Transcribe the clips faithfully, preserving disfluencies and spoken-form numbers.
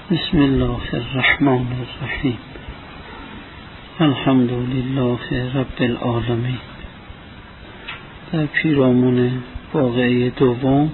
بسم الله الرحمن الرحیم. الحمد لله رب العالمین. در پیرامون واقعه دوم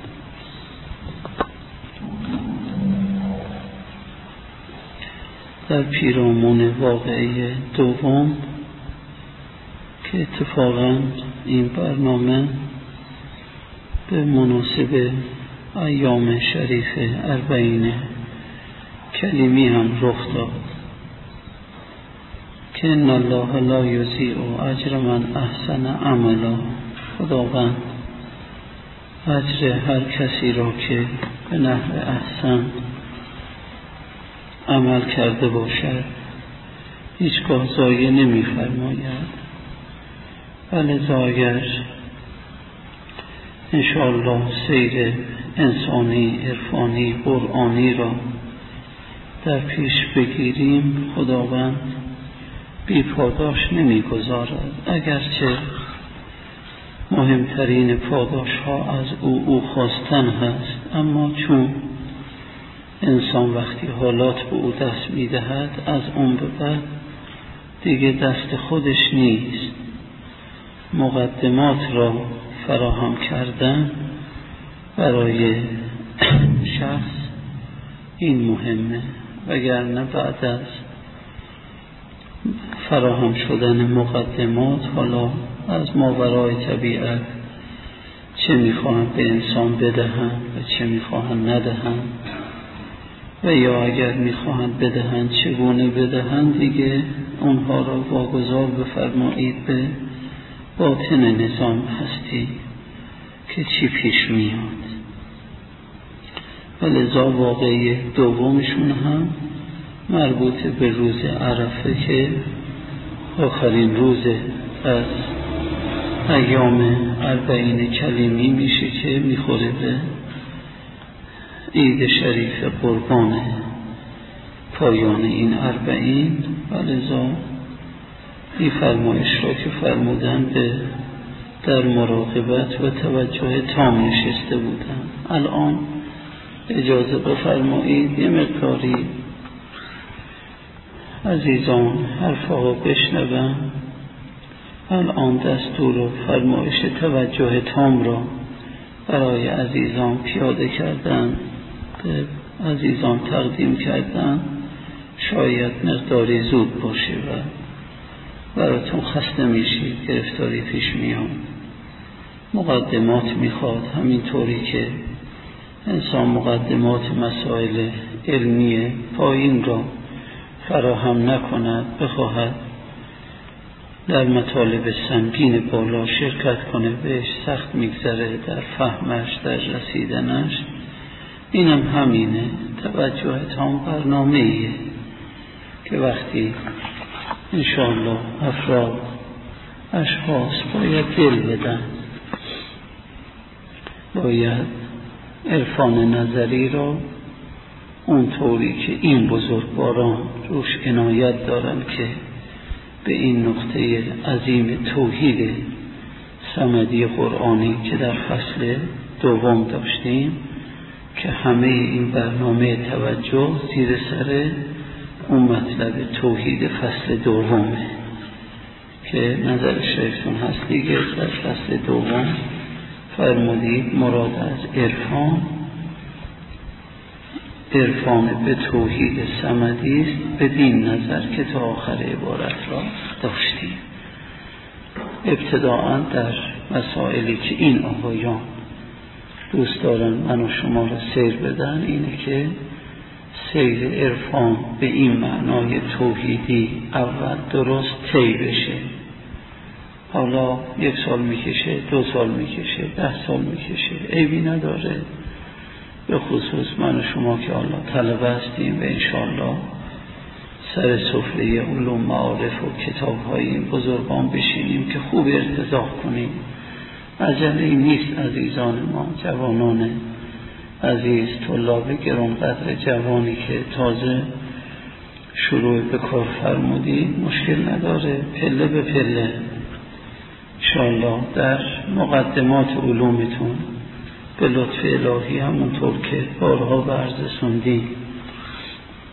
در پیرامون واقعه دوم که اتفاقاً این برنامه به مناسبه ایام شریف اربعین کلیمی هم رخ داد که ان الله لا یضیع اجر من احسن عملا. خداوند اجر هر کسی را که به نحو احسن عمل کرده باشد هیچگاه ضایع نمی فرماید. ولذا اگر انشاءالله سیر انسانی، عرفانی، قرآنی را در پیش بگیریم خداوند بی پاداش نمی گذارد. اگرچه مهمترین پاداش ها از او او خواستن هست، اما چون انسان وقتی حالات به او دست می دهد از اون به بعد دیگه دست خودش نیست. مقدمات را فراهم کردن برای شخص این مهمه، وگرنه بعد از فراهم شدن مقدمات حالا از ماورای طبیعت چه میخواهند به انسان بدهند و چه میخواهند ندهند و یا اگر میخواهند بدهند چگونه بدهند دیگه اونها را واگذار بفرمایید به باطن نظام هستی که چی پیش میاد. ولذا واقعی دومشون هم مربوط به روز عرفه که آخرین روز از ایام اربعین کلیمی میشه که میخوره به عید شریف قربان پایان این اربعین. ولذا این فرمایش را که فرمودن به در مراقبت و توجه تام نشسته بودن. الان اجازه بفرمایید یه مقداری عزیزان حرفها بشنون. الان دستور و فرمایش توجه تام را برای عزیزان پیاده کردن، به عزیزان تقدیم کردن. شاید مقداری زود باشه و براتون خسته میشید، گرفتاری پیش میاد. مقدمات میخواد، همینطوری که انسان مقدمات مسائل علمی پایین را فراهم نکند، بخواهد در مطالب سنگین بالا شرکت کنه، بهش سخت میگذره در فهمش، در رسیدنش. اینم همینه. توجه تام برنامه ایه که وقتی انشاءالله افراد اشخاص باید دل بدن، باید عرفان نظری را اونطوری که این بزرگواران روش عنایت دارن که به این نقطه عظیم توحید صمدی قرآنی که در فصل دوم داشتیم که همه این برنامه توجه زیر سر اون مطلب توحید فصل دومه که نظر شیخون هست دیگه. در فصل دوم فرمودید مراد از عرفان عرفان به توحید صمدی است بدین نظر که تا آخر عبارت را داشتیم. ابتداءً در مسائلی که این آقایان دوست دارن من و شما را سیر بدن اینه که سیر عرفان به این معنای توحیدی اول درست طی بشه. حالا یک سال میکشه، دو سال میکشه، ده سال میکشه، عیبی نداره. به خصوص من و شما که الله طلبه هستیم و انشاءالله سر سفره علوم معارف و کتاب های این بزرگان بشینیم که خوب ارتضاع کنیم. عجله نیست عزیزان ما، جوانان عزیز، طلاب گرانقدر جوانی که تازه شروع به کار فرمودید، مشکل نداره، پله به پله انشاءالله در مقدمات علومتون به لطف الهی همونطور که بارها برزسوندیم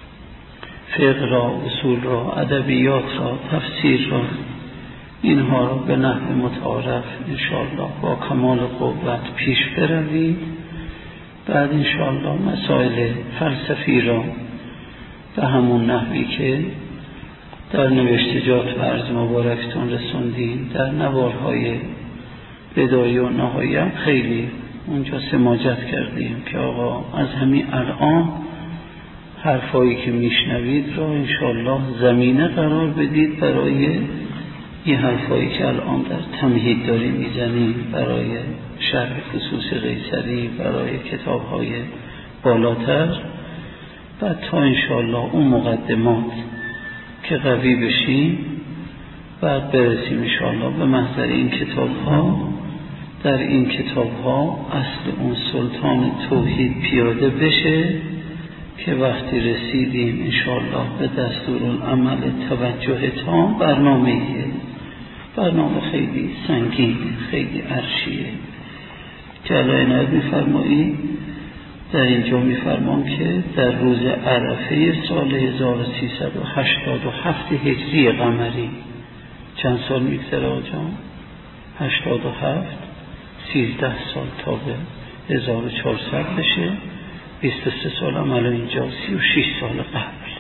فقه را، اصول را، ادبیات را، تفسیر را، اینها را به نحو متعارف انشاءالله با کمال قوت پیش بروید. بعد انشاءالله مسائل فلسفی را به همون نحوی که در نوشتجات و عرض مبارکتون رسوندیم در نوارهای بدایه و نهایی هم خیلی اونجا سماجت کردیم که آقا از همین الان حرفایی که میشنوید را انشاءالله زمینه قرار بدید برای این حرفایی که الان در تمهید داریم میزنیم، برای شرح خصوص قیصری، برای کتاب‌های بالاتر. بعد تا انشاءالله اون مقدمات که قوی بشیم بعد برسیم انشاءالله به محضر این کتاب‌ها. در این کتاب‌ها اصل اون سلطان توحید پیاده بشه که وقتی رسیدیم انشاءالله به دستورالعمل توجه تام، برنامه‌ایه، برنامه خیلی سنگین، خیلی عرشیه که علای نبی می‌فرمایید در اینجا می‌فرمان که در روز عرفه سال هزار و سیصد و هشتاد و هفت هجری قمری، چند سال می‌گذره آقا؟ هشتاد و هفت، سیزده سال تا به هزار و چهارصد بشه، بیست و سه سال هم الان اینجا، سی و شش سال قبل،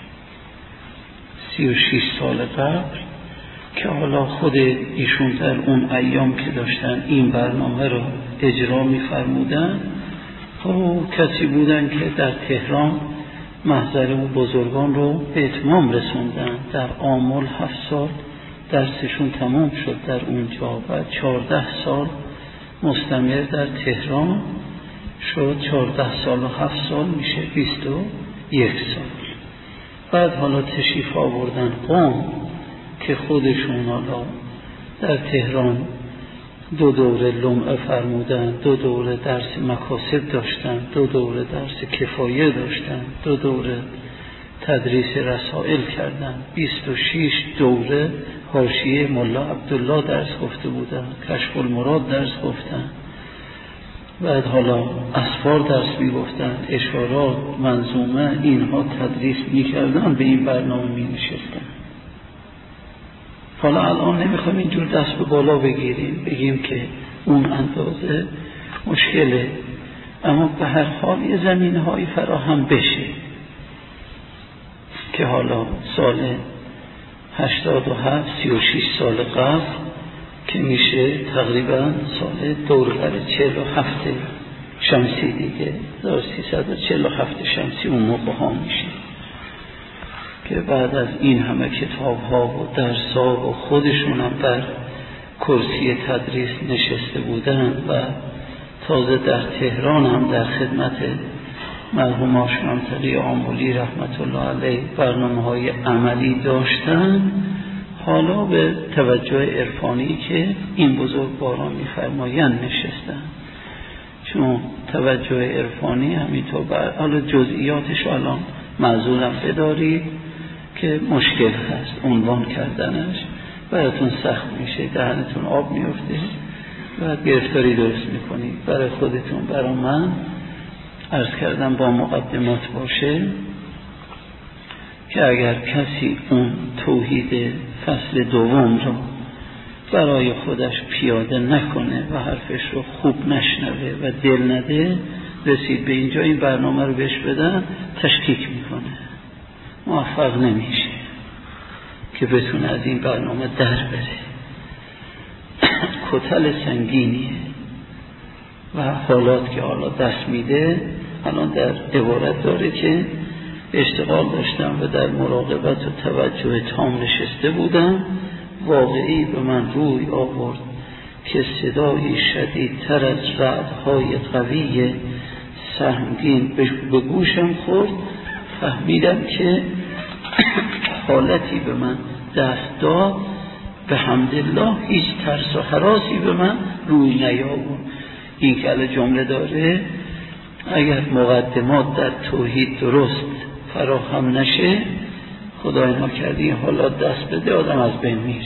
سی و شش سال قبل که حالا خود ایشون در اون ایام که داشتن این برنامه رو اجرا می‌فرمودن، خب کسی بودن که در تهران محضر و بزرگان رو به اتمام رسوندن. در آمل هفت سال درسشون تمام شد در اونجا و چهارده سال مستمر در تهران شد. چهارده سال و هفت سال میشه بیست و یک سال. بعد حالا تشریف آوردن قم که خودشون حالا در تهران دو دوره لمعه فرمودن، دو دوره درس مکاسب داشتن، دو دوره درس کفایه داشتن، دو دوره تدریس رسائل کردن، بیست و شش دوره حاشیه ملا عبدالله درس گفته بودن، کشف المراد درس گفتن، بعد حالا اسفار درس می گفتن، اشارات، منظومه، اینها تدریس می کردن، به این برنامه می نشستن. حالا الان نمیخوایم اینجور دست به بالا بگیریم بگیم که اون اندازه مشکله، اما به هر حال یه زمینه هایی فراهم بشه که حالا سال هشتاد و هفت، سی و شش سال قبل که میشه تقریبا سال دوربر چهل و هفت شمسی دیگه، هزار و سیصد و چهل و هفت شمسی اون موقع ها میشه که بعد از این همه کتاب ها و درس ها و خودشون هم بر کرسی تدریس نشسته بودن و تازه در تهران هم در خدمت مرحوم آشنامتری آمولی رحمت الله علیه برنامه های عملی داشتن. حالا به توجه عرفانی که این بزرگواران می‌فرمایند نشستن، چون توجه عرفانی همینطور بر حالا جزئیاتش الان معذورم بدارید که مشکل هست عنوان کردنش، براتون سخت میشه، دهنتون آب میفته و گرفتاری درست میکنید برای خودتون. برای من عرض کردم با مقدمات باشه که اگر کسی اون توحید فصل دوم رو برای خودش پیاده نکنه و حرفش رو خوب نشنوه و دل نده، رسید به اینجا این برنامه رو بهش بدن تشکیک میکنه، موفق نمیشه که بتونه از این برنامه در بره. کتل سنگینیه و حالات که حالا دست میده الان در عبارت داره که اشتغال داشتم و در مراقبت و توجه تام نشسته بودم، واقعی به من روی آورد که صدای شدیدتر از رعدهای قوی سهمگین به گوشم خورد. فهمیدم که حالتی به من دست داد، به حمدالله هیچ ترس و هراسی به من روی نیاورد. این که الان جمله داره اگر مقدمات در توحید درست فراهم نشه، خدای نکرده این حالات دست بده آدم از بین میره،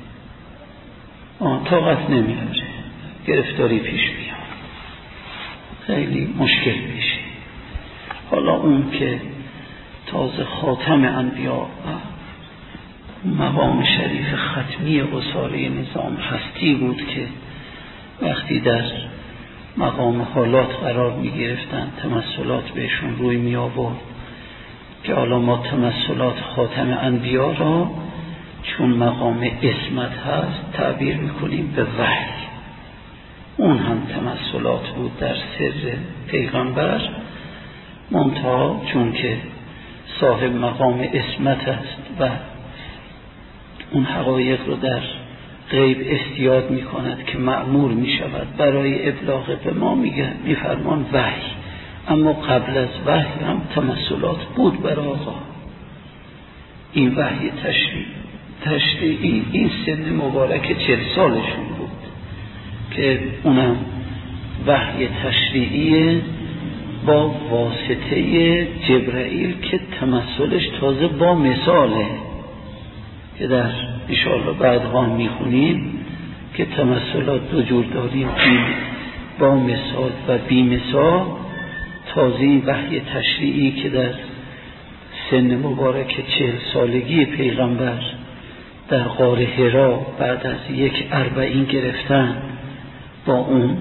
آن طاقت نمیاره، گرفتاری پیش میاد، خیلی مشکل میشه. حالا اون که تازه خاتم انبیا مقام شریف ختمی اساره نظام هستی بود که وقتی در مقام حالات قرار می گرفتن تمثلات بهشون روی می آورد که حالا ما تمثلات خاتم انبیا را چون مقام اسمت هست تعبیر می کنیم به وحی. اون هم تمثلات بود در سر پیغمبر، منتها چون که صاحب مقام اسمت است و اون حقایق رو در غیب استیاد می کند که مأمور می شود برای ابلاغ به ما می فرمان وحی. اما قبل از وحی هم تمثلات بود برای آقا. این وحی تشریع تشریعی این سن مبارک چهل سالشون بود که اونم وحی تشریعی با واسطه جبرائیل که تمثلش تازه با مثاله که در انشاءالله بعدها میخونیم که تمثلات دو جور داریم، با مثال و بی مثال. تازه وحی تشریعی که در سن مبارک چهل سالگی پیغمبر در غار حرا بعد از یک اربعین گرفتن، با اون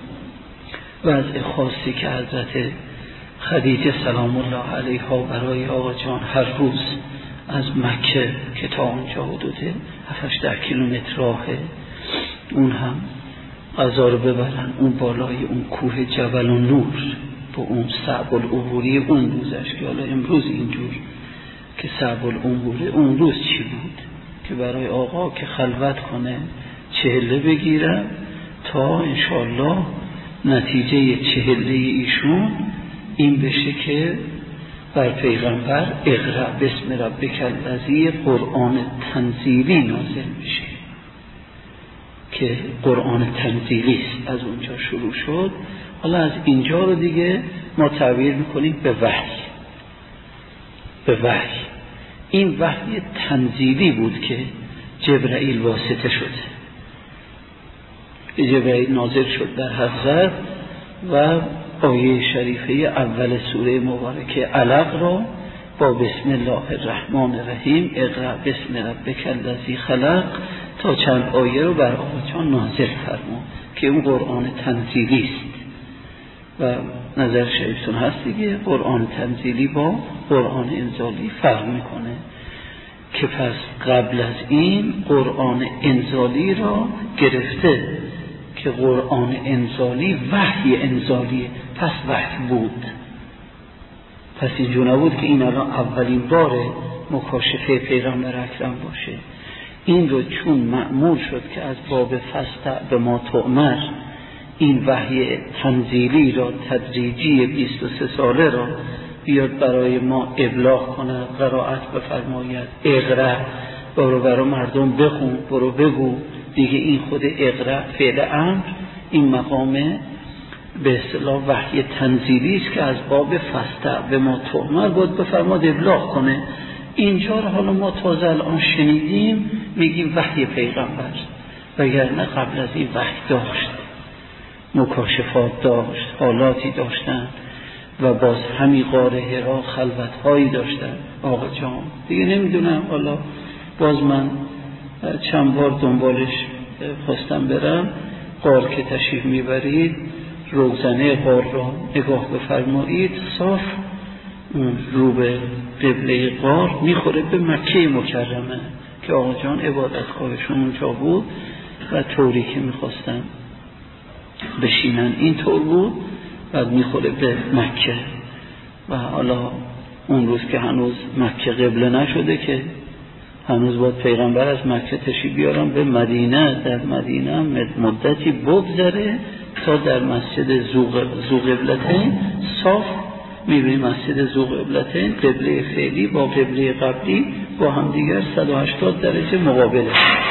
وضع خاصی که حضرت خدیجه سلام الله علیها برای آقا جان هر روز از مکه که تا اونجا حدود هفت هشت کیلومتر راهه، اون هم غذا رو ببرن اون بالای اون کوه جبل و نور با اون صعب العبوری اون روزش که حالا امروز اینجور که صعب العبوری اون روز چی بود که برای آقا که خلوت کنه چهله بگیره تا انشاءالله نتیجه چهله ایشون این بشه که بر پیغمبر اقرأ بسم ربک الذی قرآن تنزیلی نازل میشه که قرآن تنزیلی است. از اونجا شروع شد. حالا از اینجا رو دیگه ما تعبیر میکنیم به وحی. به وحی این وحی تنزیلی بود که جبرائیل واسطه شده، جبرائیل نازل شد در حضرت و آیه شریفه اول سوره مبارکه علق را با بسم الله الرحمن الرحیم اقرأ بسم ربک الذی خلق تا چند آیه رو بر آقا جان نازل فرمود که اون قرآن تنزیلی است. و نظر شریفتون هست دیگه قرآن تنزیلی با قرآن انزالی فرق میکنه که پس قبل از این قرآن انزالی را گرفته که قرآن انزالی وحی انزالیه، پس وحی بود. پس اینجور نبود که این الان اولین بار مکاشفه پیغمبر اکرم باشه. این رو چون مأمور شد که از باب فاستع به ما تؤمر این وحی تنزیلی را تدریجی بیست و سه ساله را بیاد برای ما ابلاغ کند، قرائت بفرماید، اقرأ برو برای مردم بخون، برو بگو دیگه. این خود اقرأ فعل امر این مقام به اصطلاح وحی تنزیلی است که از باب فاستع به ما تؤمر بود بفرماد ابلاغ کنه. اینجا رو حالا ما تازه الان شنیدیم میگیم وحی پیغمبر، وگرنه قبل از این وحی داشت، مکاشفات داشت، حالاتی داشتن و باز همی غار حرا خلوتهایی داشتن. آقا جان دیگه نمیدونم، حالا باز من چند بار دنبالش خواستم برم. غار که تشریف میبرید روزنه غار را نگاه بفرمایید، صاف رو به قبله غار میخوره به مکه مکرمه که آقا جان عبادتگاهشون اونجا بود و طوری که میخواستن بشینن این طور بود و میخوره به مکه. و حالا اون روز که هنوز مکه قبله نشده که هنوز باید پیغمبر از مکه تشریف بیارن به مدینه، در مدینه مدتی بگذره تا در مسجد ذو قبلتین صاف میبینی مسجد ذو قبلتین قبله فعلی با قبله قبلی با هم دیگر صد و هشتاد درجه مقابله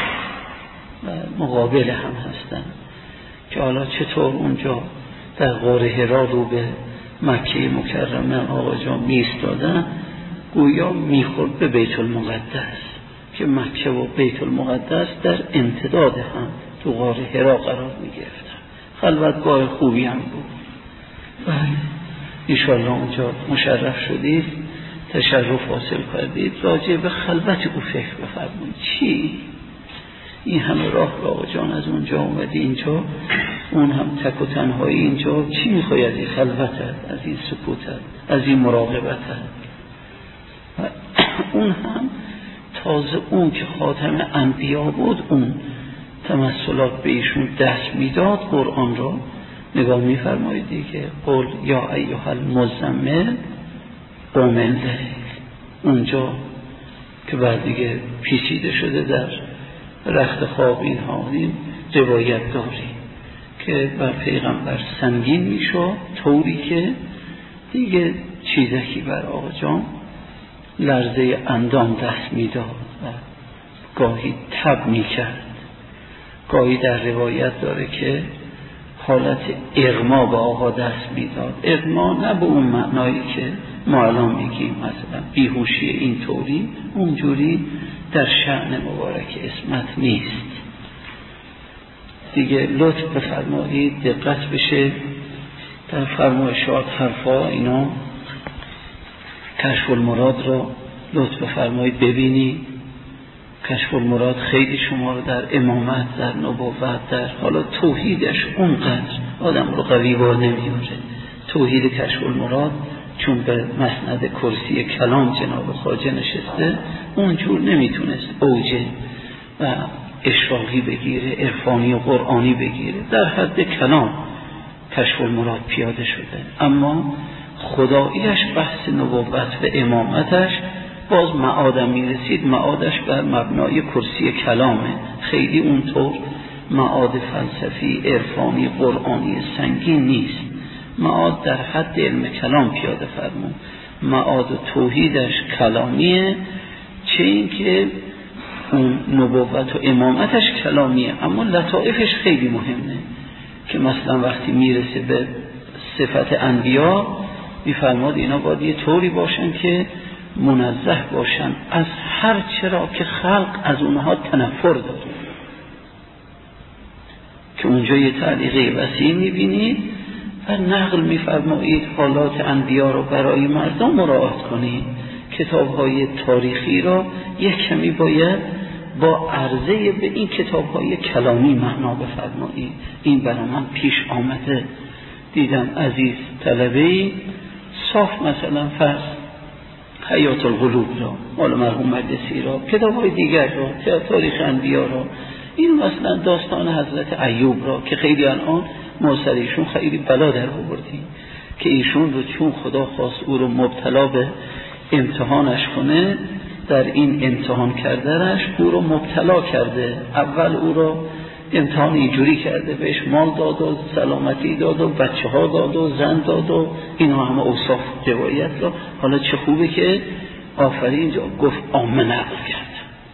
مقابل هم هستن که حالا چطور اونجا در غار حرا رو به مکه مکرمه آقا جان میستادن گویا میخورد به بیت المقدس که مکه و بیت المقدس در امتداد هم تو غار حرا قرار میگرفتن. خلوتگاه خوبی هم بود. بله انشاءالله اونجا مشرف شدید تشرف حاصل کردید راجع به خلوت او فکر بفرمایید. چی؟ این همه راه را آقا جان از اونجا اومدی اینجا، اون هم تک و تنهایی اینجا، چی میخوای از این خلوتت، از این سکوتت، از این مراقبتت؟ و اون هم تازه اون که خاتم انبیا بود اون تمثلات به ایشون دست میداد. قرآن را نگاه میفرمایید دیگه، قل یا ایها المزمل قم اللیل، اونجا که بعد دیگه پیچیده شده در رخت خواب اینها این روایت داری که بر پیغمبر سنگین میشد طوری که دیگه چیزکی بر آقا جان لرزه اندام دست میداد و گاهی تب میکرد. گاهی در روایت داره که حالت اغما به آقا دست میداد. اغما نه به اون معنایی که ما الان میگیم مثلا بیهوشی این طوری، اونجوری در شأن مبارک اسمت نیست دیگه. لطف بفرمایید دقت بشه در فرمایشات حرفا اینا، کشف المراد را لطف بفرمایید ببینید. کشف المراد خیلی شما رو در امامت، در نبوت، در حالا توحیدش اونقدر آدم رو قوی بار نمیاره. توحید کشف المراد چون به مسند کرسی کلام جناب خواجه نشسته اونجور نمیتونست اوجه و اشراقی بگیره، عرفانی و قرآنی بگیره، در حد کلام کشف المراد پیاده شده. اما خداییش بحث نبوت و امامتش باز معادم میرسید، معادش بر مبنای کرسی کلامه، خیلی اونطور معاد فلسفی عرفانی قرآنی سنگین نیست. معاد در حد علم کلام پیاده فرمون، معاد و توحیدش کلامیه، چه این که اون نبوت و امامتش کلامیه، اما لطائفش خیلی مهمه که مثلا وقتی میرسه به صفت انبیا میفرماد اینا باید یه طوری باشن که منزه باشن از هر چرا که خلق از اونها تنفر داره، که اونجا یه تعلیقه وسیع میبینید و نقل میفرمایید حالات انبیا رو برای مردم مراعات کنید. کتاب‌های تاریخی را یک کمی باید با عرضه به این کتاب‌های کلامی معنا بفرمایید. این برای من پیش آمده، دیدم عزیز طلبه‌ای صاف مثلا فرض حیات القلوب را، مال مرحوم مجلسی را، کتاب‌های دیگر را، تاریخ انبیا را، این مثلا داستان حضرت ایوب را که خیلی الان ما سر ایشون خیلی بلا در آوردیم که ایشون رو چون خدا خواست او رو مبتلا به امتحانش کنه، در این امتحان کردنش او رو مبتلا کرده. اول او رو امتحان اینجوری کرده، بهش مال داد و سلامتی داد و بچه ها داد و زن داد و اینا همه اوصاف روایت را. حالا چه خوبه که آفرین اینجا گفت عامه نقل کرد،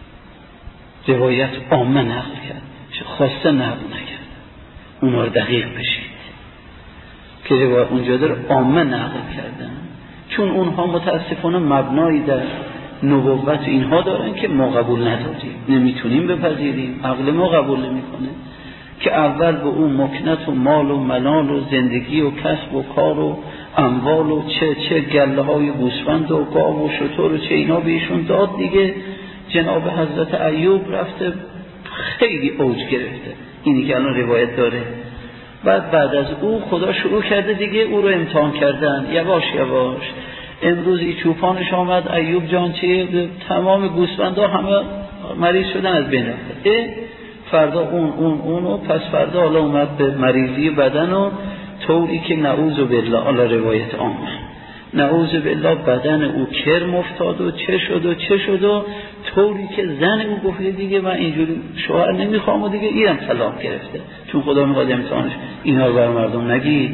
روایت عامه نقل کرد، چه خواسته نقل نکرد، اونا رو دقیق بشید که روایت اونجا در عامه نقل کردن، چون اونها متاسفانه مبنایی در نبوت اینها دارن که ما قبول نداریم، نمیتونیم بپذیریم، عقل ما قبول نمیکنه که اول به اون مکنت و مال و منال و زندگی و کسب و کار و اموال و چه چه گله های گوسفند و گاو و شتر و چه اینا بهشون داد دیگه. جناب حضرت ایوب رفته خیلی اوج گرفته، اینی که الان روایت داره. بعد بعد از او خدا شروع کرده دیگه او رو امتحان کردن یواش یواش. امروز این چوپانش آمد ایوب جان چه تمام گوسفندا همه مریض شدن از بین رفته، فردا اون اون اون و پس فردا حالا اومد به مریضی بدن و طوری که نعوذ بالله، حالا روایت عامه نعوذ بالله بدن او کرم افتاد و چه شد و چه شد و طوری که زن او گفت دیگه من اینجوری شوهر نمیخوام و دیگه اینم طلاق گرفته، چون خدا میخواد امتحانش. اینا رو بر مردم نگید،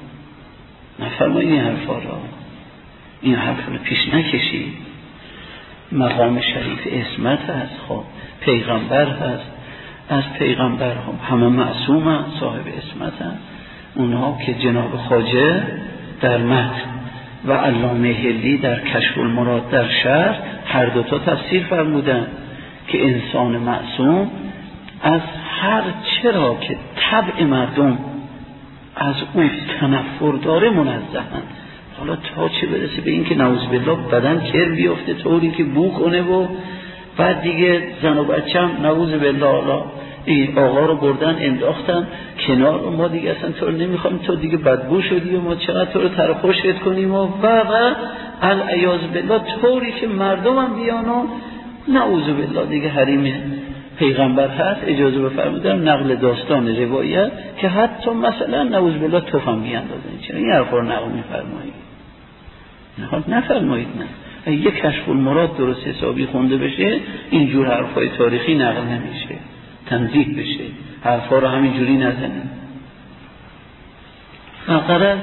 نفرمایید این حرفا را، این حرف رو پیش نکشید. مقام شریف اسمت هست، خب پیغمبر هست، از پیغمبر هم همه معصوم هست، صاحب اسمت هست. اونها که جناب خواجه در متن و علامه حلی در کشف المراد در شرح هر دوتا تفسیر فرمودن که انسان معصوم از هر چرا که طبع مردم از اون تنفر داره منزهن. حالا تا چه برسه به این که نعوذ بالله بدن کر بیفته طوری که بو کنه و بعد دیگه زن و بچه هم نعوذ بالله حالا این آقا رو بردن انداختن کنار و ما دیگه اصلا تو رو نمیخوایم، تو دیگه بدبو شدی و ما چقدر تو رو تر خوشت کنیم و و العیاذ بالله طوری که مردم هم بیان و نعوذ بالله دیگه حریم پیغمبر هست. اجازه بفرمودم نقل داستان روایت که حتی مثلا نعوذ بالله توفم بیاندازن. چرا این حرفا رو نقل میفرمایید؟ نه نفرمایید. نه یک کشف المراد درست حسابی خونده بشه اینجور حرفای تاریخی نقل نمیشه، تنزیه بشه، حرفا رو همینجوری نزنه. غرض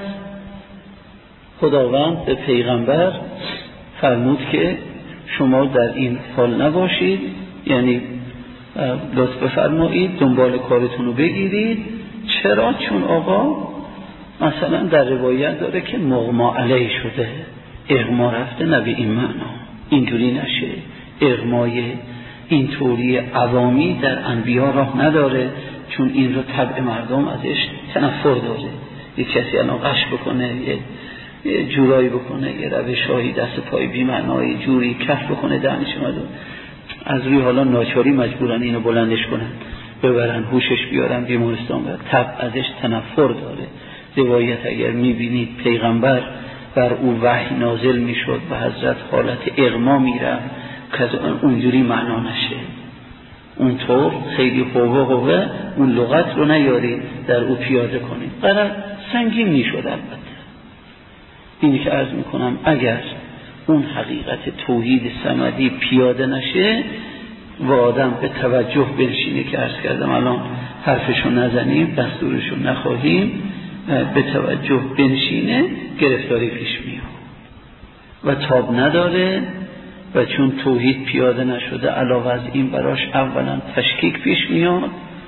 خداوند به پیغمبر فرمود که شما در این حال نباشید، یعنی لطف بفرمایید دنبال کارتون رو بگیرید. چرا؟ چون آقا مثلا در روایت داره که مغما علیه شده، اغما رفته، نه به این معنا، اینجوری نشه. اغمای این طوری عوامی در انبیا راه نداره، چون این رو طبع مردم ازش تنفر داره. یک کسی الان قش بکنه، یه جورایی بکنه، یه روشایی دست پای بی معنای جوری کف بکنه دهنش مردم، از روی حالا ناچاری مجبورن اینو بلندش کنن ببرن هوشش بیارن بیمارستان برن. طبع ازش تنفر داره. روایت اگر میبینید پیغمبر بر او وحی نازل میشد و حضرت حالت اغما میرفت که اونجوری معنا نشه، اونطور خیلی قوه قوه اون لغت رو نیاری در او پیاده کنید، قرار سنگین میشد. البته اینی که عرض میکنم اگر اون حقیقت توحید صمدی پیاده نشه و آدم به توجه بنشینه، که عرض کردم الان حرفشو نزنیم دستورشو نخواهیم، به توجه بنشینه گرفتاری پیش میاد و تاب نداره. و چون توحید پیاده نشده علاوه از این براش اولا تشکیک پیش میاد.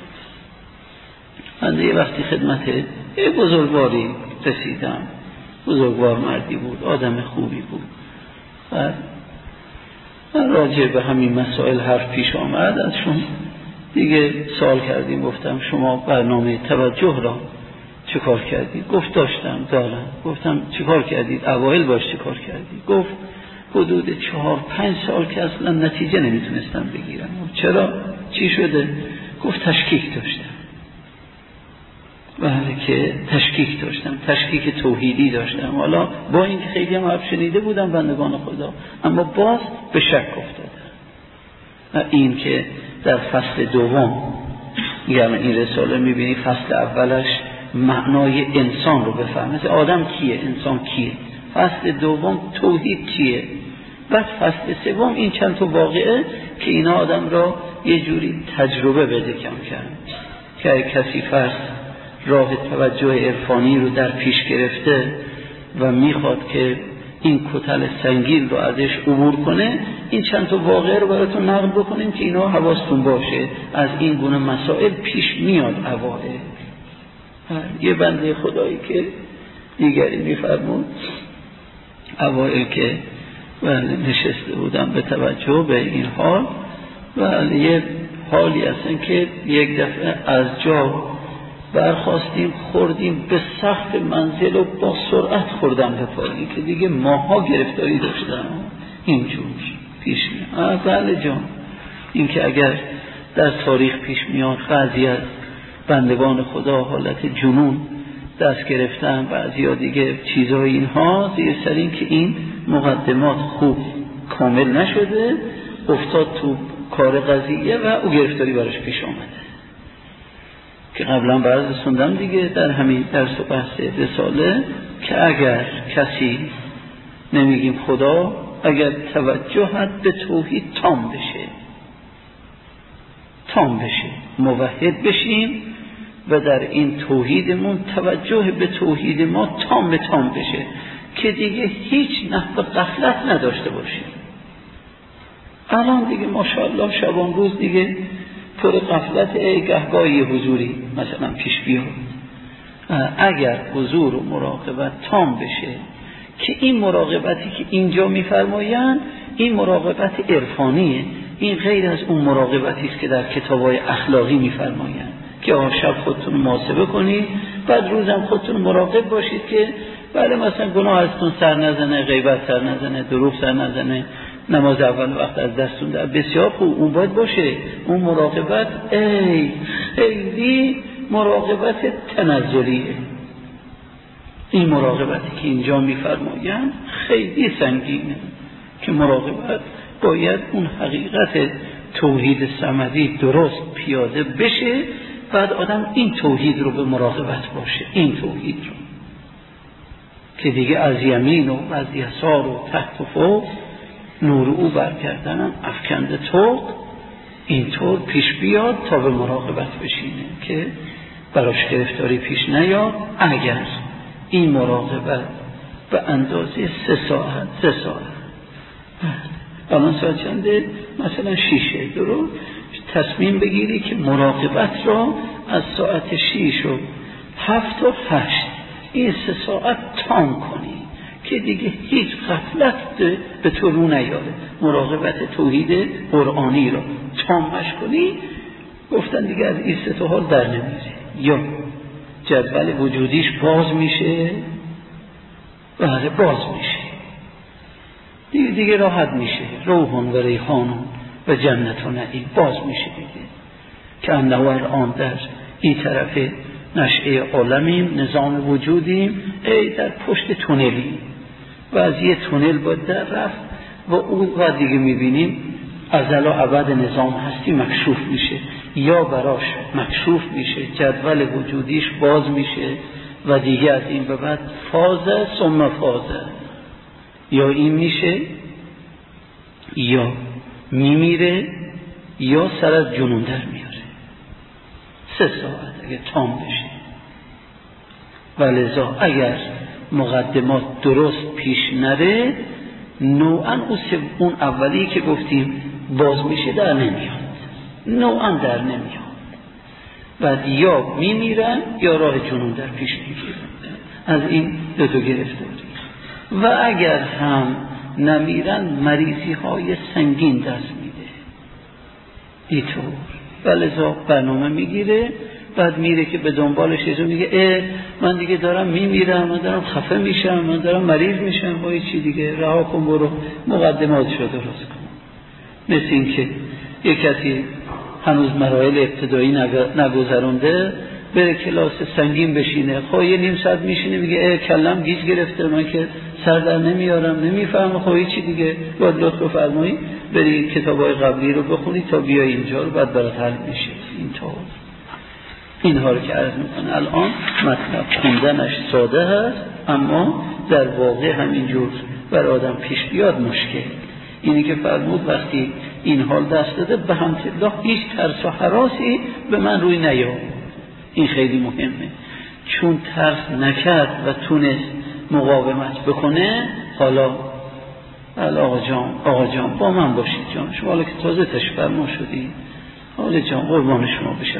من یه وقتی خدمت یه بزرگواری رسیدم، بزرگوار مردی بود، آدم خوبی بود، و راجع به همین مسائل حرف پیش آمد. ازشون دیگه سوال کردیم، گفتم شما برنامه توجه را چه کار کردید؟ گفت داشتم دارم. گفتم چه کار کردید؟ اوایل باش چه کار کردید؟ گفت حدود چهار پنج سال که اصلا نتیجه نمیتونستم بگیرم. چرا؟ چی شده؟ گفت تشکیک داشتم. بله که تشکیک داشتم، تشکیک توحیدی داشتم. حالا با اینکه خیلی هم حرف شنیده بودم بندگان خدا، اما باز به شک افتادم. این که در فصل دوم یعنی این رساله میبینی فصل اولش معنای انسان رو بفهمه، آدم کیه، انسان کیه، فصل دوم توحید چیه، بعد فصل سوم این چند تا واقعه که اینا آدم را یه جوری تجربه بده کم کرد که کسی فرض راه توجه عرفانی رو در پیش گرفته و میخواد که این کتل سنگین رو ازش عبور کنه، این چند تا واقعه رو براتون نقل بکنیم که اینا حواستون باشه. از این گونه مسائل پیش میاد اوائل. یه بنده خدایی که دیگری میفرمون اوائل که نشسته بودم به توجه به این حال، و یه حالی هستن که یک دفعه از جا برخواستیم خوردیم به سقف منزل و با سرعت خوردم به پایی که دیگه ماها گرفتاری داشتم. اینجور پیش میاد. بله جان، این که اگر در تاریخ پیش میاد بعضی از بندگان خدا حالت جنون دست گرفتن، بعضی ها دیگه چیزهای اینها، زیر سر این که این مقدمات خوب کامل نشده افتاد تو کار قضیه و او گرفتاری براش پیش آمده که قبلا برای رسوندم دیگه در همین درس و بحث رساله که اگر کسی نمیگیم خدا، اگر توجهت به توحید تام بشه تام بشه موحد بشیم و در این توحیدمون توجه به توحید ما تام به تام بشه که دیگه هیچ نحو غفلت نداشته باشیم. الان دیگه ماشاءالله شبان روز دیگه پر غفلت، ای گهگاهی حضوری مثلا پیش بیاد. اگر حضور و مراقبت تام بشه که این مراقبتی که اینجا میفرمایند این مراقبت عرفانیه، این غیر از اون مراقبتی است که در کتاب‌های اخلاقی میفرمایند که آن شب خودتون محاسبه کنید، بعد روزم خودتون مراقب باشید که بله مثلا گناه ازتون سر نزنه، غیبت سر نزنه، دروغ سر نزنه، نماز اول وقت از دستون در، بسیار خوب، اون باید باشه. اون مراقبت ای خیلی مراقبت تنزلیه. این مراقبتی که اینجا میفرمایند خیلی سنگینه که مراقبت باید اون حقیقت توحید صمدی درست پیاده بشه، بعد آدم این توحید رو به مراقبت باشه، این توحید رو که دیگه از یمین و از یسار و تحت و فوق نور او برگردنم افکنده تو اینطور پیش بیاد تا به مراقبت بشینه که براش گرفتاری پیش نیاد. اگر این مراقبت به اندازه سه ساعت سه ساعت الان ساعت چنده؟ مثلا شیشه درو تصمیم بگیری که مراقبت را از ساعت شیش و هفت و هشت این سه ساعت تام کنی که دیگه هیچ غفلت به تو رو نیاره. مراقبت توحید قرآنی را تامش کنی، گفتن دیگه از این سه تا حال در نمیره. یا جدول وجودیش باز میشه، بله باز میشه دیگه, دیگه راحت میشه. روحون و ریحانون و جنت و نعیم باز میشه دیگه که انه الان در این طرف نشعه عالمیم، نظام وجودیم، ای در پشت تونلی و از یه تونل باید در رفت و اون و دیگه میبینیم ازل و ابد نظام هستی مکشوف میشه یا براش مکشوف میشه، جدول وجودیش باز میشه و دیگه از این به بعد فازه ثم فازه، یا این میشه یا میمیره یا سر از جنون در میاره. سه ساعت اگه تام بشه. ولذا اگر مقدمات درست پیش نره نوعا اون اولی که گفتیم باز میشه در نمیاد، نوعا در نمیاد، بعد یا میمیرن یا راه جنون در پیش میگیرن. از این دو تا گرفتاری. و اگر هم نمیرن مریضی های سنگین دست میده اینطور. ولذا برنامه میگیره، بعد میره که به دنبالش یزو میگه اه من دیگه دارم میمیرم، من دارم خفه میشم، من دارم مریض میشم، با چی دیگه رها کن برو مقدماتشو درست کن. مثل این که یک کسی هنوز مراحل ابتدایی نگذرونده بره کلاس سنگین بشینه، خب یه نیم ساعت میشینه میگه اه کلم گیج گرفته، من که سر در نمیارم نمیفهمم، خب چی دیگه باید لطف بفرمایید بری کتابای قبلی رو بخونی تا بیای اینجا رو بعد برات حل میشه. اینطور اینها رو که عرض میکنه الان مطلب خوندنش ساده هست اما در واقع همینجور بر آدم پیش بیاد مشکل. اینی که فرمود وقتی این حال دست داده به همتالله هیچ ترس و هراسی به من روی نیاد. این خیلی مهمه، چون ترس نکرد و تونست مقاومت بکنه. حالا آقا جان آقا جان با من باشید جان، شما حالا که تازه تشفرما شدی، حالا جان قربان شما بشم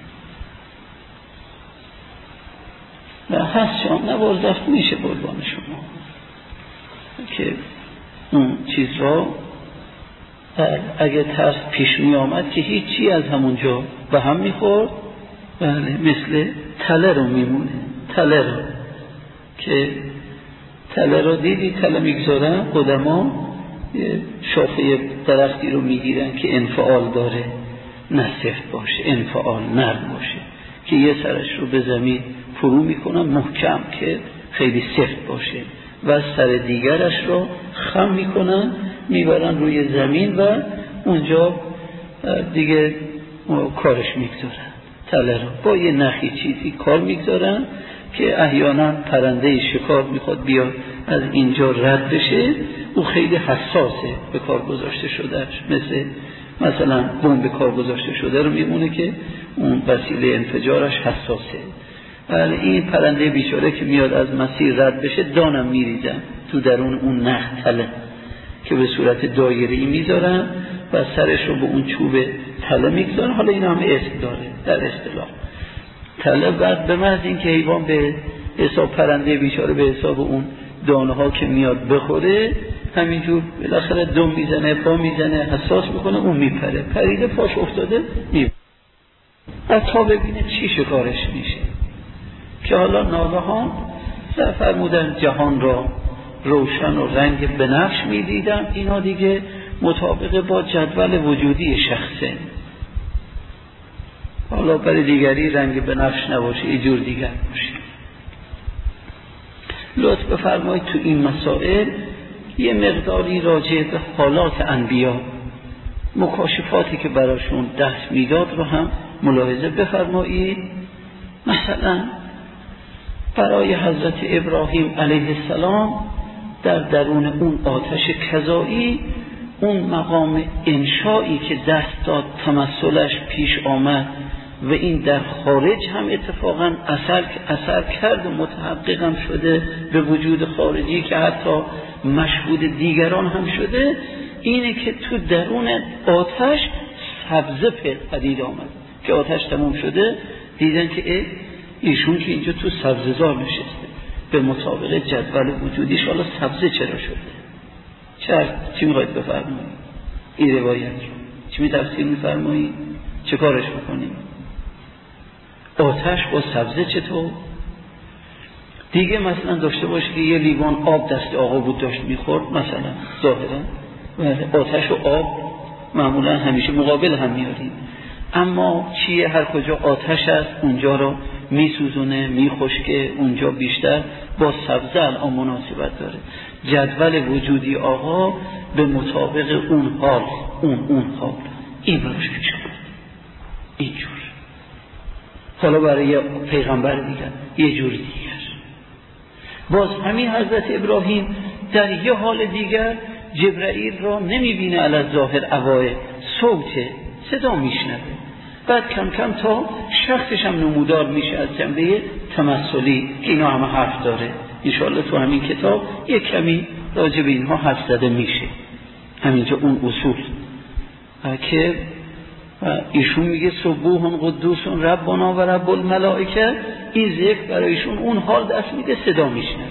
و هست جان نبازدفت میشه قربان شما که اون چیز را اگه ترس پیش می آمد که هیچی از همونجا به هم میخورد. بله مثل تله رو میمونه، تله رو که تله رو دیدی تله میگذارن قدما شاخه درختی رو میگیرن که انفعال داره، نه سفت باشه، انفعال نرم باشه، که یه سرش رو به زمین فرو میکنن محکم که خیلی سفت باشه و سر دیگرش رو خم میکنن میبرن روی زمین و اونجا دیگه کارش میگذارن. تله رو با یه نخی چیزی کار میگذارن که احیانا پرنده شکار میخواد بیاد از اینجا رد بشه، او خیلی حساسه به کار گذاشته شدهش، مثل مثلا بمب به کار گذاشته شده رو میمونه که اون وسیله انفجارش حساسه. ولی این پرنده بیچاره که میاد از مسیر رد بشه دانم میریزن تو درون اون نخ تله که به صورت دایره‌ای میذارن و سرش رو به اون چوب تله میگذارن. حالا این هم اسم داره در اصطلاح تله. بعد به محض این که حیوان به حساب پرنده بیچاره به حساب اون دانه ها که میاد بخوره همینجور بالاخره دم میزنه، پا میزنه، حساس میکنه، اون میپره، پریده پاش افتاده میپره و تا ببینه چی شکارش میشه. که حالا ناگهان و فرمودن جهان را روشن و رنگ بنفش میدیدم. اینا دیگه مطابق با جدول وجودی شخصه. حالا برای دیگری رنگ بنفش نباشه، یه جور دیگر باشه. لطف بفرمایید تو این مسائل یه مقداری راجع به حالات انبیا، مکاشفاتی که براشون دست میداد رو هم ملاحظه بفرمایید. مثلا برای حضرت ابراهیم علیه السلام در درون اون آتش کذایی، اون مقام انشایی که دست داد تمثلش پیش آمد و این در خارج هم اتفاقا اثر, اثر کرد و متحقق هم شده به وجود خارجی که حتی مشهود دیگران هم شده، اینه که تو درون آتش سبزه پدید آمد که آتش تموم شده، دیدن که ایشون که اینجا تو سبزه‌زار نشسته به مطابق جدول وجودیش، حالا سبزه چرا شده؟ چرا؟ چی میخواید بفرمایید؟ این روایت رو چی می تفسیر میفرمایید؟ چه کارش بکنیم؟ آتش با سبزه چطور؟ دیگه مثلا داشته باشه که یه لیوان آب دست آقا بود داشت میخورد مثلا، ظاهرا آتش و آب معمولا همیشه مقابل هم میاریم، اما چیه؟ هر کجا آتش است اونجا رو میسوزونه، میخشکه، اونجا بیشتر با سبزه الان مناسبت داره. جدول وجودی آقا به مطابق اون حال، اون اون حال این روش پیش آمد اینجور. حالا برای پیغمبر دیگر یه جور دیگر. باز همین حضرت ابراهیم در یه حال دیگر جبرائیل را نمیبینه علی ظاهر اوایل، صوت صدا میشنوه، بعد کم کم تا شخصش هم نمودار میشه از جنبه تمثلی که اینا همه حرف داره. انشاءالله تو همین کتاب یک کمی راجع به اینها حرف زده میشه. همینجا اون اصول که ایشون میگه سبوح قدوس ربنا و رب الملائکه، این ذکر برایشون اون حال دست میده، صدا میشنوه.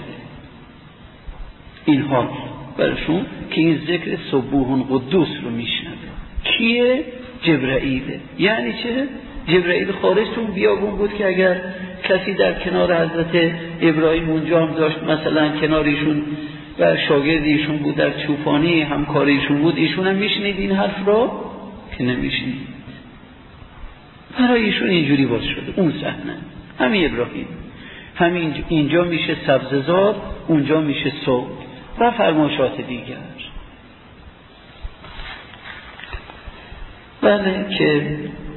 این حال برایشون که این ذکر سبوح قدوس رو میشنوه. کیه؟ جبرائیله. یعنی چه؟ جبرائیل خارج تو بیابون بود که اگر کسی در کنار حضرت ابراهیم اونجا هم داشت، مثلا کناریشون و شاگرد ایشون بود در چوپانی همکاریشون بود، ایشون هم میشنید این حرف را که نمیشنید. برای ایشون اینجوری باز شده اون صحنه. همین ابراهیم همین اینجا میشه سبززار، اونجا میشه صبح و فرمایشات دیگر. بله که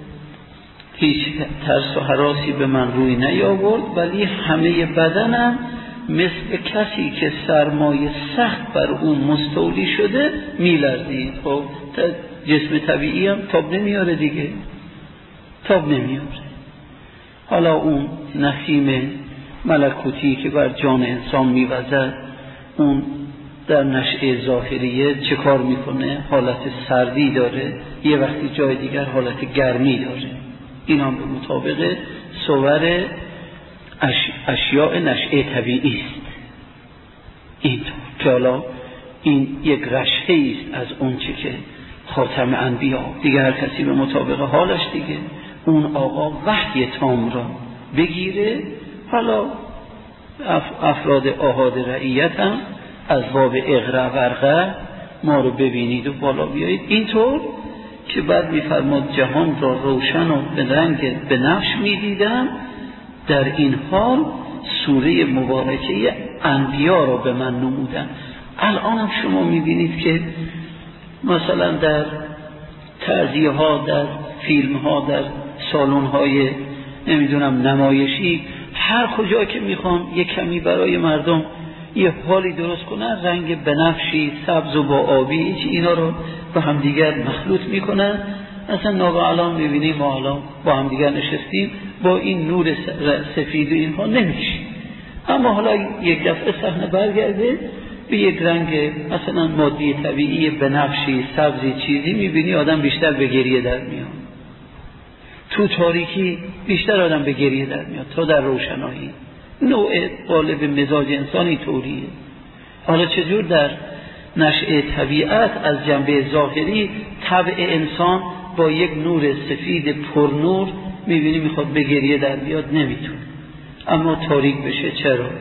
هیچ ترس و هراسی به من روی نیاورد، ولی همه بدنم مثل کسی که سرمایه سخت بر اون مستولی شده میلرزید. خب جسم طبیعی هم تاب نمیاره دیگه، تاب نمیاره. حالا اون نسیم ملکوتی که بر جان انسان میوزد، اون در نشأه ظاهریه چه کار میکنه؟ حالت سردی داره، یه وقتی جای دیگر حالت گرمی داره. این هم به مطابق صور اش... اشیاء نشأه طبیعی است. اینطور که حالا این یک رشحه است از اون چه که خاتم انبیا، دیگه هر کسی به مطابق حالش دیگه اون آقا وحی تام را بگیره. حالا اف... افراد آحاد رعیت هم از باب اقرا ورقه ما رو ببینید و بالا بیایید. اینطور که بعد میفرماد جهان را روشن و به رنگ بنفش میدیدم، در این حال سوره مبارکه انبیا را به من نمودن. الان هم شما میبینید که مثلا در تعزیه ها، در فیلم ها، در سالن های نمیدونم نمایشی، هر کجا که میخوان یک کمی برای مردم یه حالی درست کنن، رنگ بنفشی، سبز و با آبی، اینا رو با هم دیگر مخلوط میکنن. اصلا ناگهان میبینیم ما الان با هم دیگر نشستیم، با این نور سفید و اینها نمیشیم، اما حالا یک دفعه صحنه برگرده به یک رنگ مثلا مادی طبیعی بنفشی، سبزی چیزی، میبینی آدم بیشتر به گریه در میاد. تو تاریکی بیشتر آدم به گریه در میاد تا در روشنایی. نوع قالب مزاج انسانی طوریه. حالا چجور در نشأه طبیعت از جنبه ظاهری طبع انسان با یک نور سفید پرنور میبینی میخواد به گریه در بیاد، نمیتونه، اما تاریک بشه چرا؟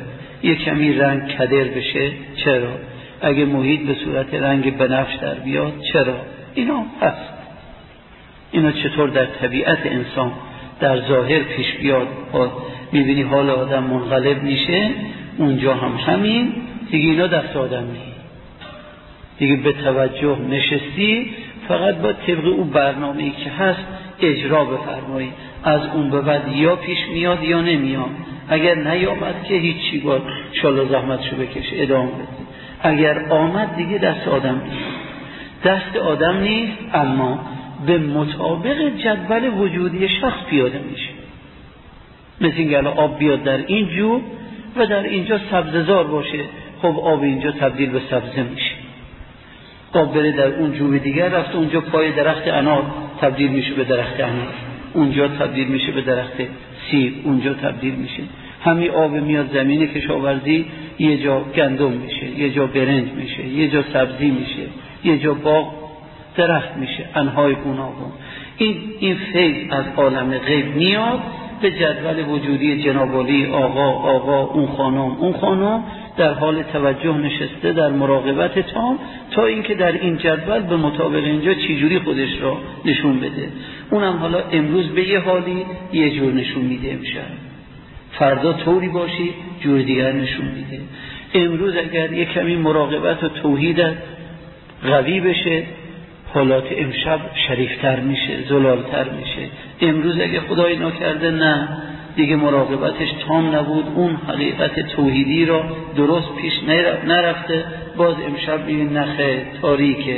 یک کمی رنگ کدر بشه چرا؟ اگه محیط به صورت رنگ بنفش در بیاد چرا؟ اینا هست. اینا چطور در طبیعت انسان در ظاهر پیش بیاد، میبینی حال آدم منقلب میشه، اونجا هم همین دیگه. اینا دست آدم نیست دیگه. به توجه نشستی، فقط با طبق اون برنامه‌ای که هست اجرا بفرمایی. از اون به بعد یا پیش میاد یا نمیاد. اگر نیامد که هیچی، باید انشالله زحمتشو بکشه ادامه بده. اگر آمد دیگه دست آدم نیست، دست آدم نیست، اما به مطابق جدول وجودی شخص پیاده میشه. مثل اینکه الان آب بیاد در این جو و در اینجا سبززار باشه، خب آب اینجا تبدیل به سبزه میشه. آب بره در اون جو دیگر رفت، اونجا پای درخت انار تبدیل میشه به درخت انار، اونجا تبدیل میشه به درخت سیب، اونجا تبدیل میشه. همین آب میاد زمین کشاورزی، یه جا گندم میشه، یه جا برنج میشه، یه جا سبزی میشه، یه جا باغ درخت میشه، انهای گوناگون. این این فیض از عالم غیب میاد به جدول وجودی جناب علی آقا آقا اون خانم اون خانم در حال توجه نشسته در مراقبت تام، تا اینکه در این جدول به مطابق اینجا چجوری خودش را نشون بده. اونم حالا امروز به یه حالی یه جور نشون میده، امشب فردا طوری باشی جور دیگر نشون میده. امروز اگر یه کمی مراقبت و توحید قوی بشه، حالات امشب شریفتر میشه، زلالتر میشه. امروز اگه خدای نکرده نه دیگه مراقبتش تام نبود، اون حقیقت توحیدی را درست پیش نرفته، باز امشب میبین نخه تاریکه.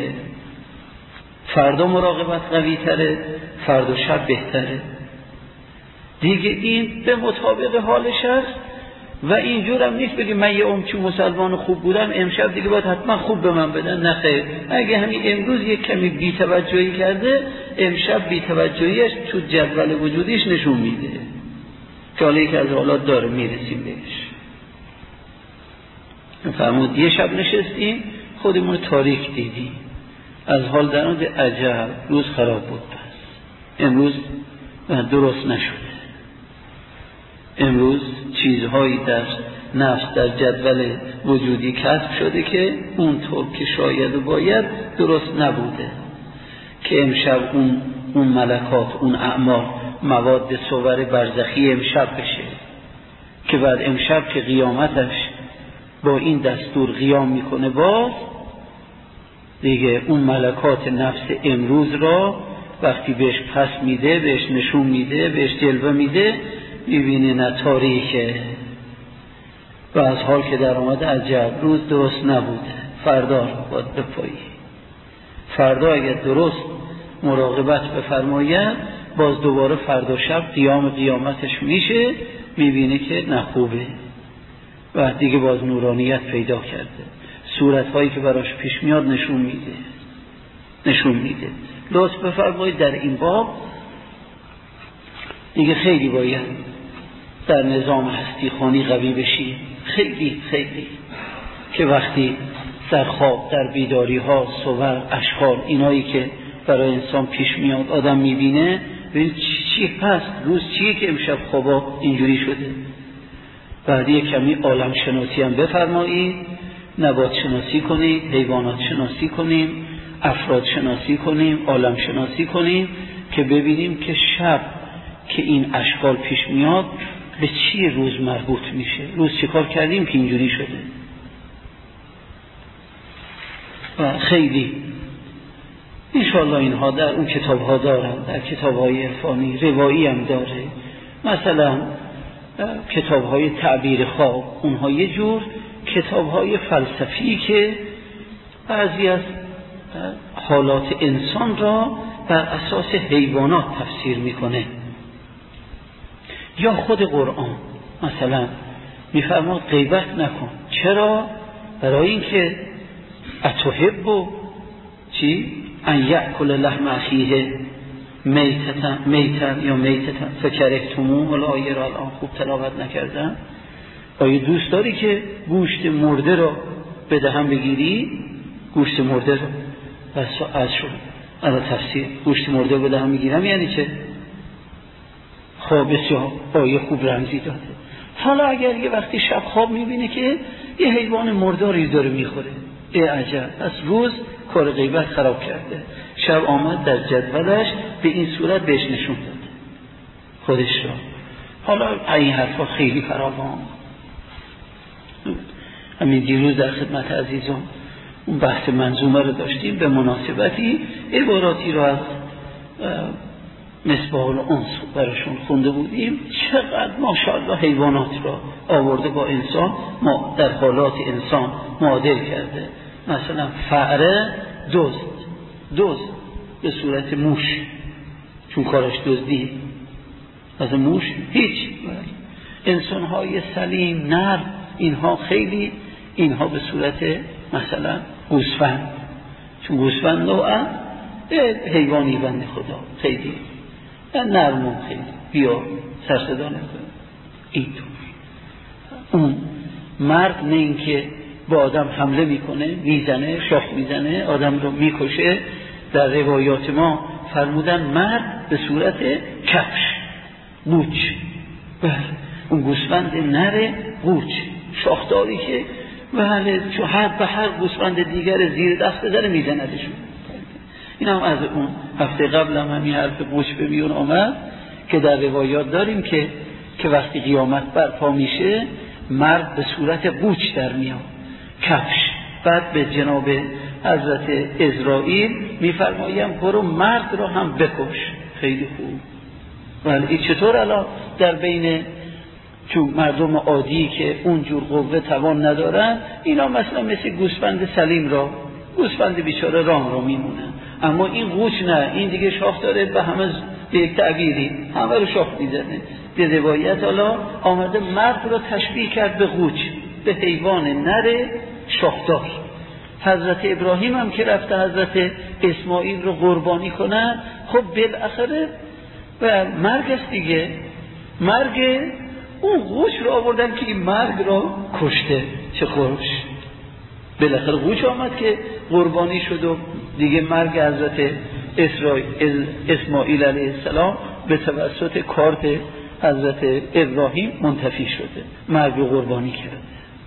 فردا مراقبت قوی تره، فردا شب بهتره دیگه. این به مطابق حالش هست و اینجور هم نیست بگی من یه عمر چون مسلمان خوب بودم امشب دیگه باید حتما خوب به من بدن. نه خیر، اگه همین امروز یک کمی بی‌توجهی کرده، امشب بی‌توجهیش تو جدول وجودیش نشون میده که حالا یک از حالات داره میرسیم بهش. فرمود یه شب نشستیم خودمون تاریک دیدیم، از حال در اون عجب روز خراب بود، پس امروز درست نشده. امروز چیزهایی در نفس در جدول وجودی کسب شده که اونطور که شاید و باید درست نبوده، که امشب اون اون ملکات اون اعمال مواد صور برزخی امشب بشه، که بعد امشب که قیامتش با این دستور قیام میکنه، باز دیگه اون ملکات نفس امروز را وقتی بهش پس میده، بهش نشون میده، بهش جلوه میده، میبینی نه تاریکه و از حال که در آمده عجب روز درست نبوده، فردا رو باید بپایی. فردا اگر درست مراقبت بفرماید، باز دوباره فردا شب قیام قیامتش میشه، میبینی که نه خوبه و دیگه باز نورانیت پیدا کرده. صورتهایی که براش پیش میاد نشون میده نشون میده لطف بفرمایید در این باب دیگه خیلی باید در نظام هستی خانی قوی بشی، خیلی خیلی، که وقتی در خواب در بیداری ها صور اشکال اینایی که برای انسان پیش میاد آدم میبینه، ببین چی چی هست، روز چیه که امشب خوابا اینجوری شده. بعد یک کمی عالم شناسی هم بفرمایید، نبات شناسی کنید، حیوانات شناسی کنیم، افراد شناسی کنیم، عالم شناسی کنیم، که ببینیم که شب که این اشکال پیش میاد به چی روز مربوط میشه، روز چه کار کردیم که اینجوری شده. و خیلی انشاءالله اینها در اون کتاب ها دارن، در کتاب های عرفانی روایی هم داره، مثلا کتاب های تعبیر خواب، اونها یه جور کتاب های فلسفی که بعضی از حالات انسان را بر اساس حیوانات تفسیر میکنه. یا خود قرآن مثلا میفرماد غیبت نکن. چرا؟ برای اینکه اتحب چی؟ ان یأکل لحم اخیه میتتن میتن یا میتتن فکرهتموه. حالا آیه را الان خوب تلاوت نکردم. آیا دوست داری که گوشت مرده را به دهن بگیری؟ گوشت مرده را بس از شد الان تفسیر گوشت مرده به دهن میگیرم یعنی چه؟ خب بسیار آیه خوب رمزی داده. حالا اگر یه وقتی شب خواب میبینه که یه حیوان مرداری داره میخوره، ای عجب، پس روز کار غیبت خراب کرده، شب آمد در جدولش به این صورت بهش نشون داد خودش را. حالا این حرفا خیلی فراوان. همین دیروز در خدمت عزیزان اون بحث منظومه رو داشتیم، به مناسبتی عباراتی رو از مصباح الانس براشون خونده بودیم. چقدر ماشاءالله حیوانات را آورده با انسان، ما در حالات انسان معادل کرده. مثلا فأره دزد، دزد به صورت موش، چون کارش دزدی، از موش هیچ. انسان‌های سلیم نر، اینها خیلی، اینها به صورت مثلا گوسفند، چون گوسفند نوعا حیوانی بنده خدا خیلی نرمون، خیلی بیا سرصدا نکنه. این طور اون مرد نه اینکه با آدم حمله میکنه، میزنه، شاخ میزنه، آدم رو میکشه. در روایات ما فرمودن مرد به صورت کفش، بوچ، اون گوسفند نره بوچ شاخداری که بله چون هر به هر گوسفند دیگر زیر دست بزنه میزندشون. این هم از اون هفته قبل هم همین حرف بوچ به میون آمد که در روایات داریم که که وقتی قیامت برپا میشه مرد به صورت بوچ در میاد، کفش. بعد به جناب حضرت اسرائیل میفرمایم برو مرد رو هم بکش. خیلی خوب. ولی این چطور الان در بین چون مردم عادی که اونجور قوه توان ندارن، اینا مثلا مثل گوسفند سلیم را، گوسفند بیچاره رام رو میمونن، اما این قوچ نه، این دیگه شاخ داره به همه به یک تعبیری همه رو شاخ میزنه. به روایت حالا آمده مرد رو تشبیه کرد به قوچ، به حیوان نره شاخدار. حضرت ابراهیم هم که رفته حضرت اسماعیل رو قربانی کنن، خب بالاخره و مرگ است دیگه، مرگ اون قوچ رو آوردن که این مرگ رو کشته. چه خوش، بالاخره قوچ آمد که قربانی شد و دیگه مرگ حضرت اسماعیل علیه السلام به توسط کارت حضرت ابراهیم منتفی شده، مرگ رو قربانی کرده.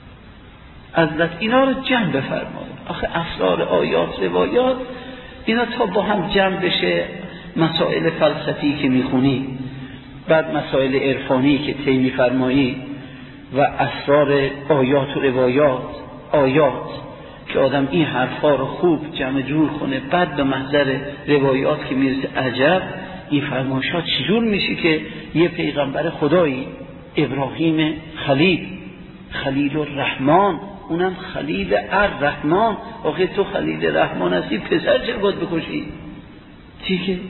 حضرت اینا رو جمع بفرماید. آخه اسرار آیات روایات اینا تا با هم جمع بشه، مسائل فلسفی که میخونی، بعد مسائل عرفانی که طی میفرمایی و اسرار آیات و روایات، آیات که آدم این حرفا رو خوب جمع جور کنه، بعد به محضر روایات که میرسه عجب این فرمایشات چجور میشه که یه پیغمبر خدایی ابراهیم خلیل، خلیل الرحمن، اونم خلیل الرحمن. آخه تو خلیل الرحمن هستی، پسر چرا باید بکشی؟ چیه؟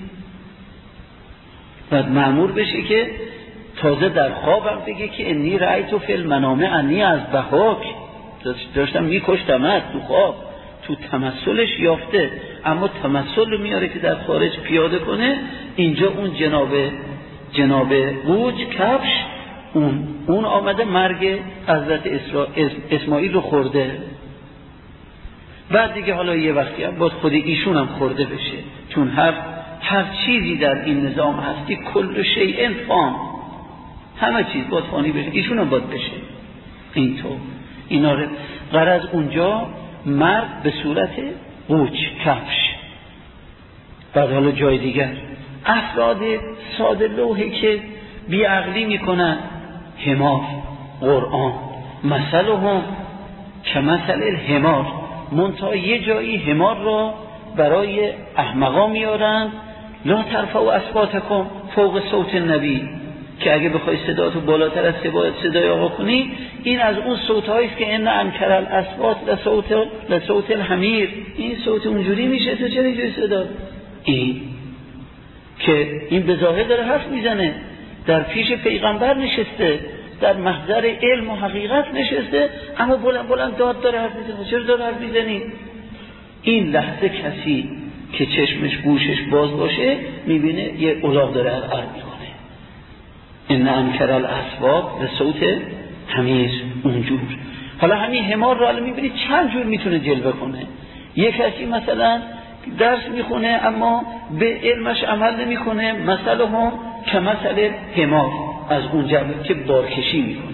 بعد مأمور بشه که تازه در خوابم بگه که انی رأیت فی المنام انی از بهاک، داشتم میکشتمت تو خواب، تو تمثلش یافته، اما تمثل رو میاره که در خارج پیاده کنه. اینجا اون جناب جناب قوچ کفش اون اون آمده مرگ حضرت اسماعیل رو خورده. بعد دیگه حالا یه وقتی هم باید خود ایشون هم خورده بشه، چون هر هر چیزی در این نظام هستی کل شیء فان، همه چیز باید فانی بشه، ایشون هم باید بشه. اینطور اینا رو غرض اونجا مرد به صورت قوچ کفش. بعد حالا جای دیگر افراد ساده لوحی که بیعقلی میکنن، حمار، قرآن مثلهم کمثل الحمار، منتها یه جایی حمار را برای احمقا میارن، لا ترفعوا اصواتکم فوق صوت النبی، که اگه بخوای صداتو بالاتر از صدای آقا کنی، این از اون صوت‌هایی است که ان انکر الاصوات لصوت لصوت الحمیر، این صوت اونجوری میشه، تو چرا اینجوری صدا؟ این که این به ظاهر داره حرف میزنه، در پیش پیغمبر نشسته، در محضر علم و حقیقت نشسته، اما بلند بلند داد داره حرف میزنه. چرا داره حرف میزنی؟ این لحظه کسی که چشمش گوشش باز باشه میبینه یه الاغ داره عرق میکنه، ان انکر الاصوات لصوت حمیر، اونجور. حالا همین حمار رو الان میبینی چند جور میتونه جلوه کنه. یک کسی مثلا درس میخونه اما به علمش عمل نمیکنه، مثلا هم کمثل حمار، از اون جمعه که بارکشی میکنه،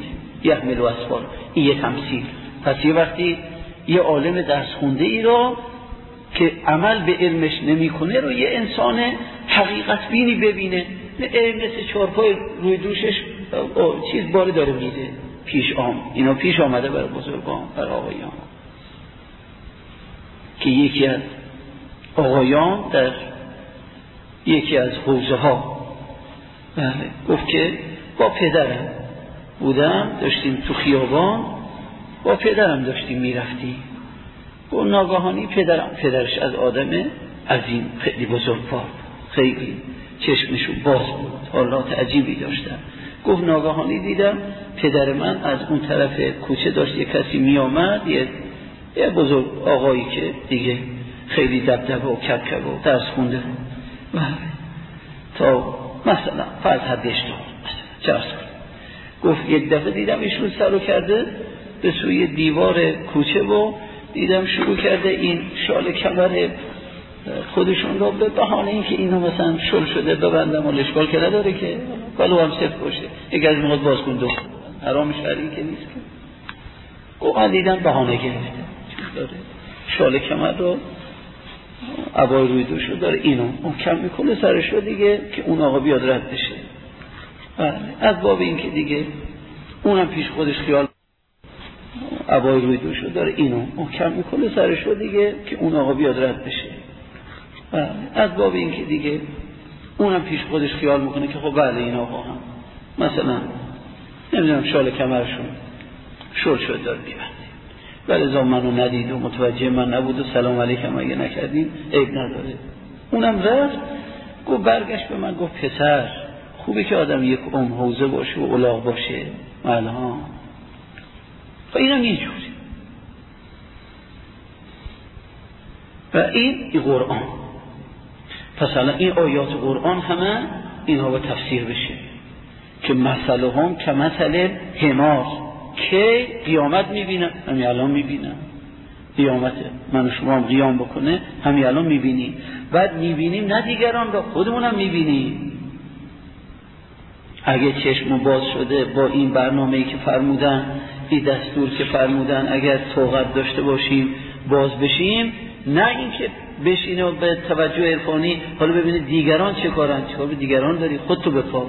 یحمل و اسفار. این یه تمثیل. پس یه وقتی یه عالم درس خونده ای رو که عمل به علمش نمیکنه رو یه انسان حقیقت بینی ببینه، مثل چارپای روی دوشش چیز باره داره میده پیش آم. اینا پیش آمده برای بزرگان، برای آقایان، که یکی از آقایان در یکی از حوزه ها بله گفت که با پدرم بودم، داشتیم تو خیابان با پدرم داشتیم میرفتیم، گفت ناگهانی پدرم، پدرش از آدم عظیم خیلی بزرگوار، خیلی چشمشو باز بود، حالات عجیبی داشتن. گفت ناگهانی دیدم پدر من از اون طرف کوچه داشت یه کسی می آمد، یه, یه بزرگ آقایی که دیگه خیلی دبدبه و کبکبه و درس خونده و تا مثلا فرض حدش دار چرس گفت یک دفعه دیدم ایشون سرو کرده به سوی دیوار کوچه و دیدم شروع کرده این شال کمر خودشون رو به بهانه این که اینو مثلا شل شده ببندم و اشکال که نداره که ولو هم صفت باشه یک از موقع باز کن دو حرام شرعی که نیست که گفت من دیدم بهانه گرفته چیز داره شال کمر رو عبای روی دوش رو داره اینو اون کم میکنه سرش رو دیگه که اون آقا بیاد رد بشه. از باب این که دیگه اونم پیش خودش خیال عبای روی دوش رو داره اینو اون کم میکنه سرش رو دیگه که اون آقا بیاد رد بشه. از باب این که دیگه اونم پیش خودش خیال میکنه که خب بله این آقا هم مثلا نمیدونم شال کمرشون شل شد داره بیبنده ولی زمان منو ندید و متوجه من نبود و سلام علیکم اگه نکردیم عیب نداره. اونم رفت گفت برگشت به من گفت پسر خوبه که آدم یک ام حوزه باشه و الاغ باشه مالها و اینم یه جوری و این ای قرآن. پس الان این آیات قرآن همه اینها با تفسیر بشه که مثل هم که مثل حمار که قیامت میبینم همین الان میبینم قیامت من و شما هم قیام بکنه همین الان میبینیم بعد میبینیم نه دیگران را خودمونم میبینیم. اگه چشم باز شده با این برنامه‌ای که فرمودن این دستور که فرمودن اگر طاقت داشته باشیم باز بشیم نه اینکه بشینه و به توجه عرفانی حالا ببینید دیگران چه کارن چه کار به دیگران داری خودتو بپا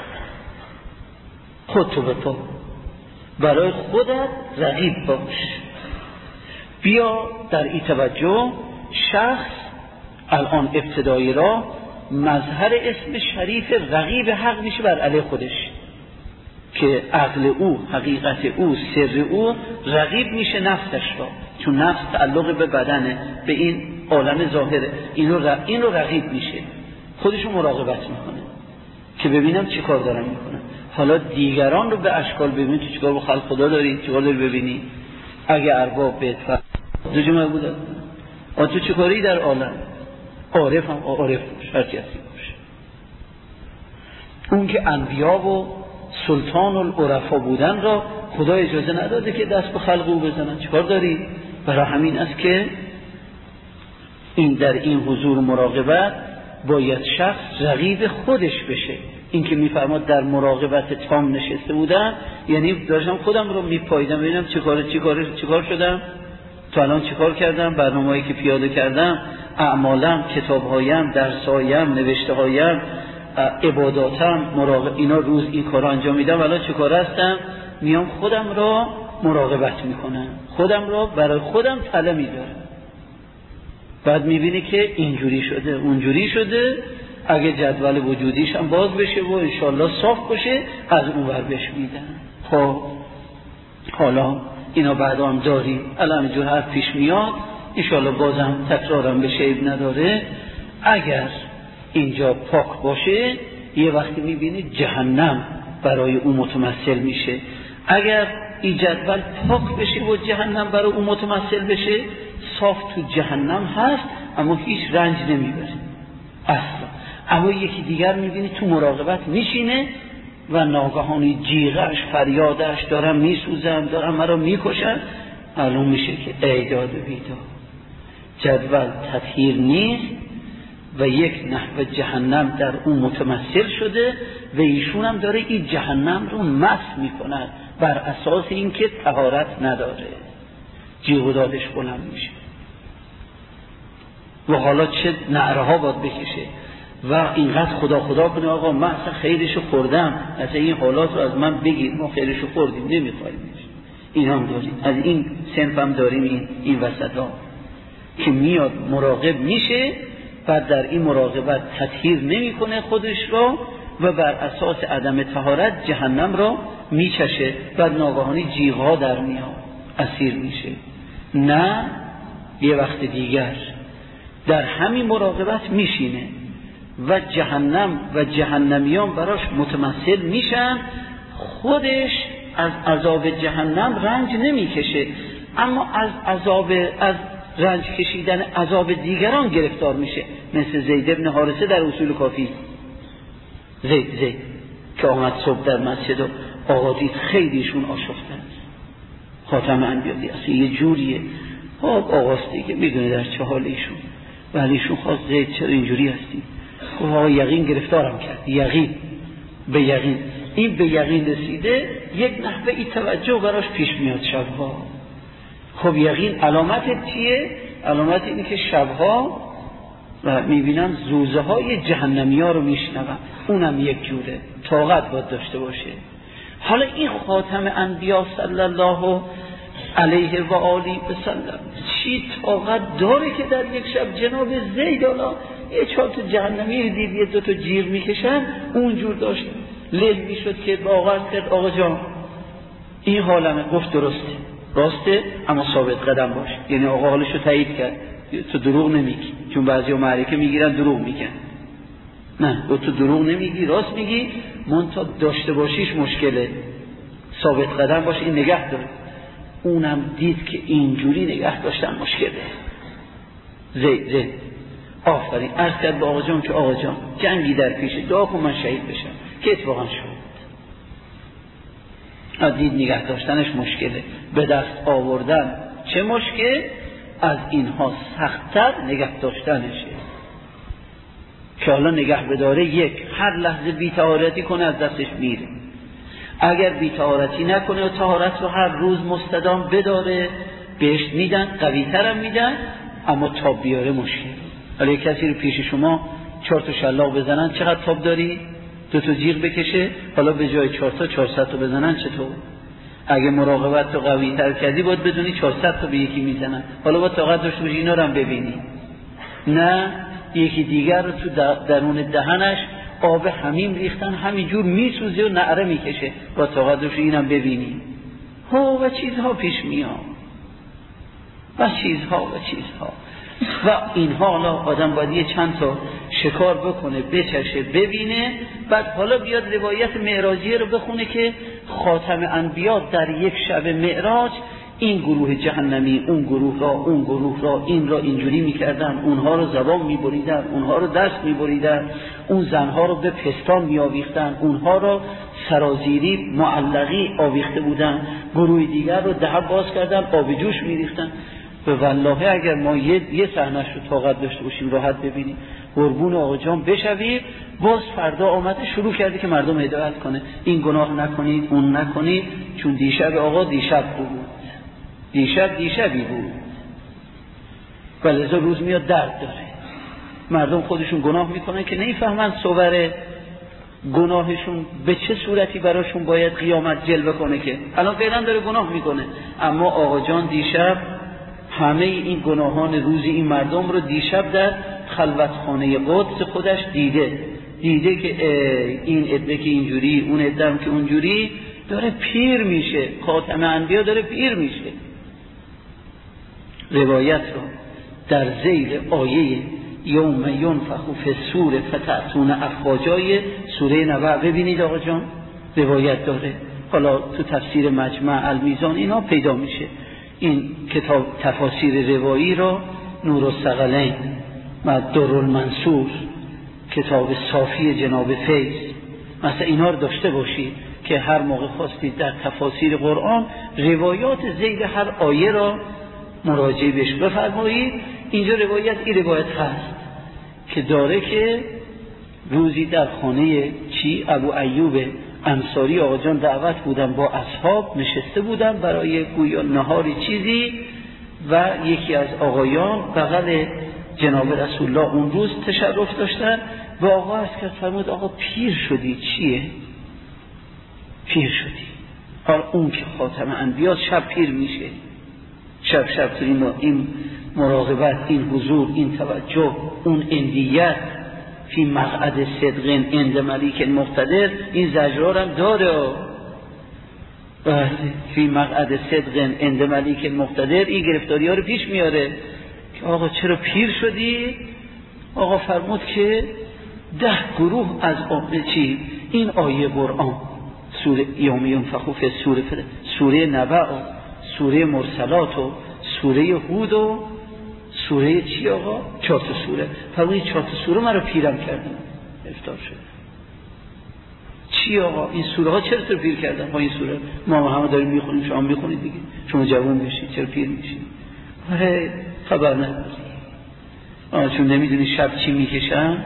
خودتو بپا برای خودت رقیب باش. بیا در این توجه شخص الان ابتدایی را مظهر اسم شریف رقیب حق میشه بر علیه خودش که عقل او حقیقت او سر او رقیب میشه نفسش را چون نفس تعلق به بدنه به این عالم ظاهره اینو ر... این رو رقیب میشه خودشو مراقبت میکنه که ببینم چی کار دارم میکنم. حالا دیگران رو به اشکال ببینی تو چیکار با خلق خدا داری چیکار داری ببینی اگه ارباب بهت فرد دو جمعه بوده آن تو چیکاری در عالم عارف هم عارف باش هر کسی باشه. اون که انبیا و سلطان العرفا بودن را خدا اجازه نداده که دست به خلق او بزنن چیکار داری؟ برای همین است که این در این حضور مراقبت باید شخص رقیب خودش بشه. این که میفرماد در مراقبت تام نشسته بودن یعنی داشتم خودم رو میپاییدم ببینم چه کار چه کار چه کار شدم تو الان چه کار کردم برنامه‌ای که پیاده کردم اعمالم کتاب‌هایم درس‌هایم نوشته‌هایم عباداتم مراقب اینا روز این کارا انجام میدم الان چه کار هستم میام خودم را مراقبت میکنم خودم را برای خودم طلب میدارم. بعد میبینی که اینجوری شده اونجوری شده اگه جدول وجودیش هم باز بشه و انشالله صاف باشه از اون ور بهش میدن. خب حالا اینا بعدا هم داری الان اینجور حرف پیش میاد انشالله بازم تکرارم بشه عیب نداره. اگر اینجا پاک باشه یه وقتی میبینی جهنم برای اون متمثل میشه. اگر این جدول پاک بشه و جهنم برای اون متمثل بشه صاف تو جهنم هست اما هیچ رنج نمیبره اصلا. اما یکی دیگر میبینی تو مراقبت میشینه و ناگهانی جیغش فریادش دارم میسوزم دارم مرا میکشن معلوم میشه که اعداد و بیداد جدول تطهیر نیست و یک نحو جهنم در اون متمثل شده و ایشون هم داره این جهنم رو مس میکنن بر اساس اینکه طهارت نداره جیغ و دادش بلند میشه و حالا چه نعره ها باید بکشه و اینقدر خدا خدا کنه آقا من اصلا خیرشو خوردم، اصلا این حالات رو از من بگیر، ما خیرشو خوردیم نمیخوایم. این هم داریم، از این صنف هم داریم. این, این وسط ها که میاد مراقب میشه و در این مراقبت تطهیر نمیکنه خودش رو و بر اساس عدم طهارت جهنم رو میچشه و ناگهانی جیغا در میاد، اسیر میشه. نه یه وقت دیگر در همین مراقبت میشینه و جهنم و جهنمیان براش متمثل میشن، خودش از عذاب جهنم رنج نمیکشه اما از عذاب از رنج کشیدن عذاب دیگران گرفتار میشه، مثل زید ابن حارثه در اصول کافی. زید زید که آمد صبح در مسجد و آقا دید خیلیشون آشفته است، خاتم انبیا دی اصلا یه جوریه. خب آقاست دیگه میدونه در چه حال ایشون، ولی ایشون خواست زید چرا اینجوری هستی؟ خب آقا یقین گرفتارم کرد، یقین به یقین. این به یقین رسیده یک نحوه ای توجه براش پیش میاد شبها. خب یقین علامت چیه؟ علامت اینه که شبها و میبینم زوزه های جهنمی ها رو میشنوم، اونم یک جوره طاقت باید داشته باشه. حالا این خاتم انبیا صلی الله علیه و آله و سلم چی طاقت داره که در یک شب جناب زید حالا یه چهار تا جهنمی دید یه دو تا جیغ میکشن، اونجور داشت لیل میشد که باور کرد آقا جان این حالمه. گفت درسته راسته اما ثابت قدم باش، یعنی آقا حالشو تایید کرد، تو دروغ نمیگی، چون بعضیا معرکه میگیرن دروغ میگن. نه تو دروغ نمیگی، راست میگی، منتها داشته باشیش مشکله، ثابت قدم باش، این نگه داره. اونم دید که اینجوری نگه داشتن مشکله. زید زید آفرین عرض کرد به آقا جان که آقا جان جنگی در پیشه، دعا کن من شهید بشم، که اتفاقا شد. دید نگه داشتنش مشکله، به دست آوردن چه مشکل، از اینها سخت‌تر نگه داشتنشه که حالا نگه بداره. یک هر لحظه بی‌طهارتی کنه از دستش میره، اگر بی‌طهارتی نکنه و طهارت رو هر روز مستدام بداره بهش میدن، قوی‌تر هم میدن، اما تاب بیاره مشکل. ولی کسی رو پیش شما چهار تا شلاق بزنن چقدر تاب داری؟ دو تا جیغ بکشه، حالا به جای چهار تا چهارصد تا بزنن چطور؟ اگه مراقبت تو قوی تر کردی باید بدونی چهارصد تا به یکی میزنن، حالا باید طاقت داشته باشی اینا رو هم ببینی. نه یکی دیگر رو تو درون دهنش آب حمیم ریختن همینجور میسوزه و نعره میکشه، با طاقت داشته اینم ببینی. ها و چیزها پیش میاد و چیزها و چیزها و اینها. حالا آدم باید یه چند تا شکار بکنه، بچشه، ببینه، بعد حالا بیاد روایت معراجیه رو بخونه که خاتم انبیا در یک شب معراج این گروه جهنمی اون گروه را اون گروه را این را اینجوری میکردن، اونها رو زبان میبریدن، اونها رو دست میبریدن، اون زنها رو به پستان میآویختن، اونها رو سرازیری معلقی آویخته بودن، گروه دیگر رو دهن باز کردن آب جوش میریختن. به والله اگر ما یه یه صحنه‌اش رو طاقت داشته باشیم راحت ببینیم، قربون آقا جان بشویم، باز فردا آمده شروع کرده که مردم هدایت کنه، این گناه نکنید اون نکنید، چون دیشب آقا دیشب بود، دیشب دیشبی بود، ولذا روز میاد درد داره. مردم خودشون گناه میکنن که نمیفهمن صور گناهشون به چه صورتی براشون باید قیامت جلوه کنه، که الان فعلا داره گناه میکنه، اما آقا جان دیشب همه این گناهان روزی این مردم رو دیشب در خلوتخانه قدس خودش دیده دیده که این عده که اینجوری، اون عده هم که اونجوری، داره پیر میشه، خاتم انبیا داره پیر میشه. روایت رو در ذیل آیه یوم ینفخ فی الصور فتأتون افواجای سوره نبأ ببینید آقا جان، روایت داره. حالا تو تفسیر مجمع المیزان اینا پیدا میشه. این کتاب تفاسیر روایی را نور الثقلین و درالمنصور، کتاب صافی جناب فیض، مثلا اینا رو داشته باشید که هر موقع خواستید در تفاسیر قرآن روایات ذیل هر آیه را مراجعه بهش بفرمایید. اینجا روایت این روایت هست که داره که روزی در خانه چی ابو ایوب انصاری آقا جان دعوت بودن با اصحاب نشسته بودن برای گویا نهاری چیزی و یکی از آقایان بغل جناب رسول الله اون روز تشرف داشتن و آقا از که فرمود آقا پیر شدی چیه؟ پیر شدی. حالا اون که خاتم انبیا شب پیر میشه، شب شب تو این, این مراقبت، این حضور، این توجه، اون اندیت فی مقعد صدق عند ملیک مقتدر، این زجرار هم داره. فی مقعد صدق عند ملیک مقتدر این گرفتاری ها رو پیش میاره که آقا چرا پیر شدی؟ آقا فرمود که ده گروه از آقا چی؟ این آیه قرآن سوره یوم ینفخ فی الصور، سوره نبع، سوره مرسلات و سوره هود و سوره چی آقا؟ چهار تا سوره. فرمود چهار تا سوره من رو پیرم کردن، افطار شد. چی آقا این سوره ها چرا تو پیر کردن؟ ها این سوره ما همه داریم میخونیم، شما میخونید دیگه، شما جوان بشید چرا پیر میشید؟ آره خبر نداری. آه چون نمیدونی شب چی میکشن.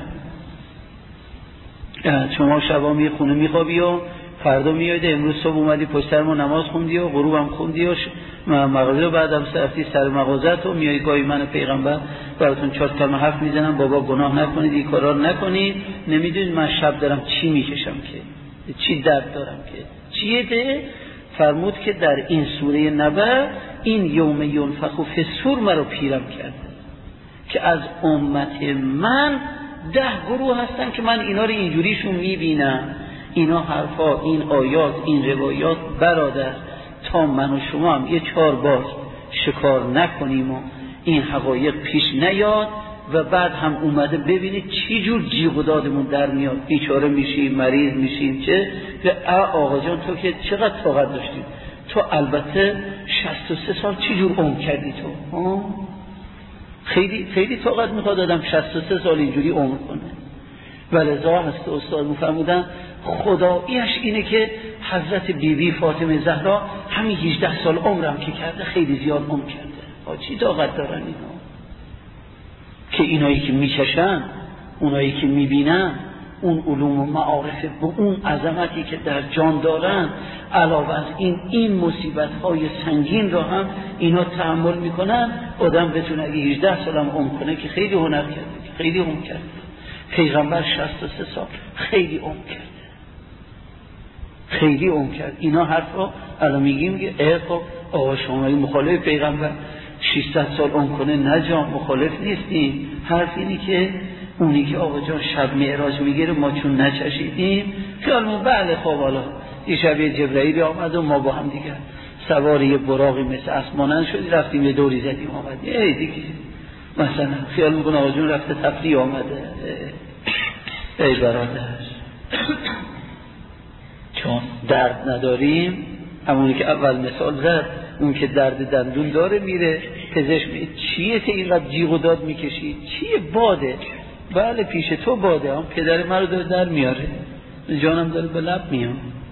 شما شبا می خونه میخوابی و فردا میاد امروز صبح اومدی پشت سر ما نماز خوندی و غروب هم خوندی و مغازه رو بعدم رفتی سر مغازت و میای گاهی من پیغمبر براتون چهار کلمه حرف میزنم بابا گناه نکنید این کارا رو نکنید. نمیدونید من شب دارم چی میکشم که چی درد دارم که چیه ده. فرمود که در این سوره نبع این یوم ینفخ فی الصور مرا پیرم کرده که از امت من ده گروه هستن که من اینا رو اینجوریشون میبینم. اینا حرفا، این آیات، این روایات برادر تا من و شما هم یه چهار بار شکار نکنیم و این حقایق پیش نیاد و بعد هم اومده ببینید چی جور جیغ و دادمون در میاد، بیچاره میشیم، مریض میشیم. چه که آقا جان تو که چقدر طاقت داشتیم، تو البته شصت و سه سال چی جور عمر کردی تو؟ آه؟ خیلی خیلی طاقت میخواد آدم شصت و سه سال اینجوری عمر کنه. ولذا هست استاد میفرمودن خداییش اینه که حضرت بی بی فاطمه زهرا همین هجده سال عمرم که کرده خیلی زیاد عمر کرده. چی طاقت دارن اینا که اینایی که میچشن، اونایی که میبینن اون علوم و معارف با اون عظمتی که در جان دارن، علاوه از این این مصیبت های سنگین را هم اینا تحمل میکنن. آدم بتونه اگه هجده سال هم عمر کنه که خیلی هنر کرده، خیلی عمر کرده. پیغمبر شصت و سه سال خیلی عمر کرده، خیلی عمر کرد. اینا حرفا الان میگیم که ای خب آقا شما مخالف پیغمبر ششصد سال عمر کنه، نه جان مخالف نیستیم. حرف اینی که اونی که آقا جان شب معراج میگیره ما چون نچشیدیم خیالمون بله خب حالا یه شب جبرائیل آمد و ما با هم دیگه سوار یه براقی مثل اسمانن شدی رفتیم یه دوری زدیم آمدیم. ای دیگه مثلا خیال میکنه آقا جون رفته تفریح آمده. ای برادر چون درد نداریم، همونی که اول مثال زد، اون که درد دندون داره میره پزشک میگه چیه که اینقدر جیغ و داد میکشی؟ چیه؟ باده. بله پیش تو باده، هم پدر من رو داره در میاره، جانم داره به لب میاد.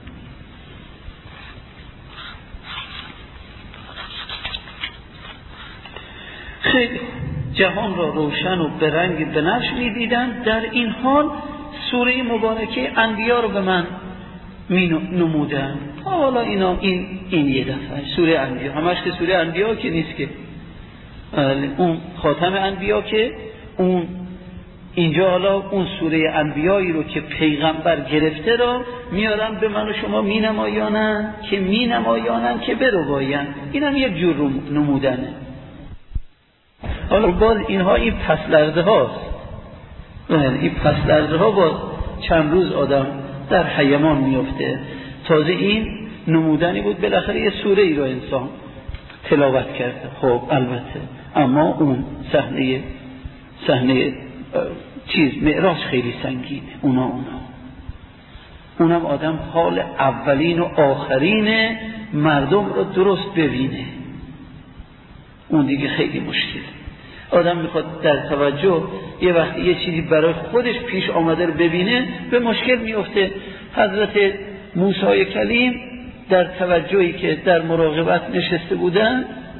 خیلی جهان را روشن و به رنگ بنفش میدیدن. در این حال سوره مبارکه انبیا رو به من می نمودن. حالا اینا این این یه دفعه سوره انبیا، همش که سوره انبیا که نیست که اون خاتم انبیا که اون اینجا حالا اون سوره انبیایی رو که پیغمبر گرفته را میارن به من و شما می نمایانن که می نمایانن که برواین. این هم یک جور نمودنه. حالا باز اینها این پس لرزه هاست، این پس لرزه ها باز چند روز آدم در حیمان میفته. تازه این نمودنی بود بالاخره یه سوره ای رو انسان تلاوت کرده. خب البته اما اون صحنه صحنه چیز معراج خیلی سنگینه. اونا اونا اونم آدم حال اولین و آخرین مردم رو درست ببینه، اون دیگه خیلی مشکله. آدم میخواد در توجه یه وقتی یه چیزی برای خودش پیش آمده رو ببینه به مشکل میفته. حضرت موسی کلیم در توجهی که در مراقبت نشسته بودن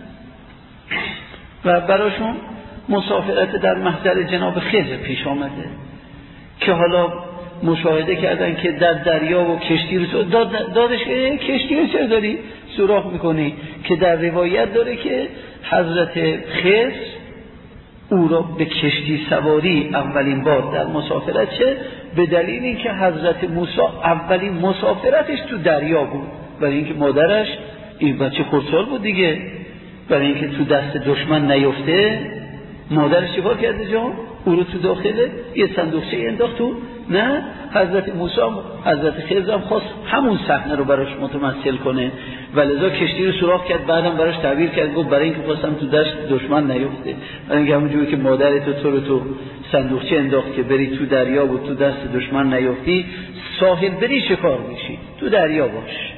و براشون مسافرت در محضر جناب خضر پیش آمده که حالا مشاهده کردن که در دریا و کشتی رو داد دادش که کشتی رو چرا داری سوراخ میکنی؟ که در روایت داره که حضرت خضر او را به کشتی سواری اولین بار در مسافرت چه؟ به دلیل اینکه حضرت موسی اولین مسافرتش تو دریا بود، برای اینکه مادرش این بچه خردسال بود دیگه، برای اینکه تو دست دشمن نیفته مادرش چیکار کرده جان؟ او رو تو داخله یه صندوقچه انداخت تو. نه، حضرت موسی حضرت خضر هم خواست همون صحنه رو براش متمثل کنه ولذا کشتی رو سوراخ کرد، بعدم براش تعبیر کرد گفت برای اینکه خواستم تو دست دشمن نیفته، برای اینکه همونجوری که مادرت تو تو رو تو صندوقچه انداخت که بری تو دریا و تو دست دشمن نیفتی، ساحل بری شکار میشی، تو دریا باش.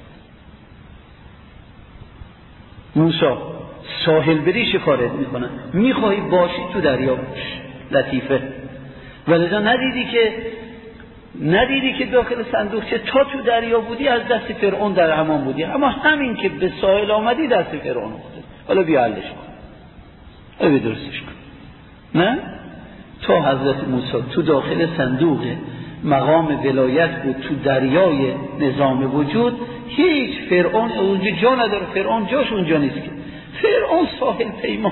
موسی ساحل بری شکارت میکنن، میخوایی باشی تو دریا باش. لطیفه. ولذا ندیدی که ندیدی که داخل صندوقچه تا تو دریا بودی از دست فرعون در امان بودی، اما همین که به ساحل آمدی دست فرعون افتاد. حالا بیا حلش کن، بیا درستش کن. نه، تا حضرت موسی تو داخل صندوق مقام ولایت بود، تو دریای نظام وجود، هیچ فرعون اونجا جا نداره. فرعون جاش اونجا نیست که، فرعون ساحل پیما.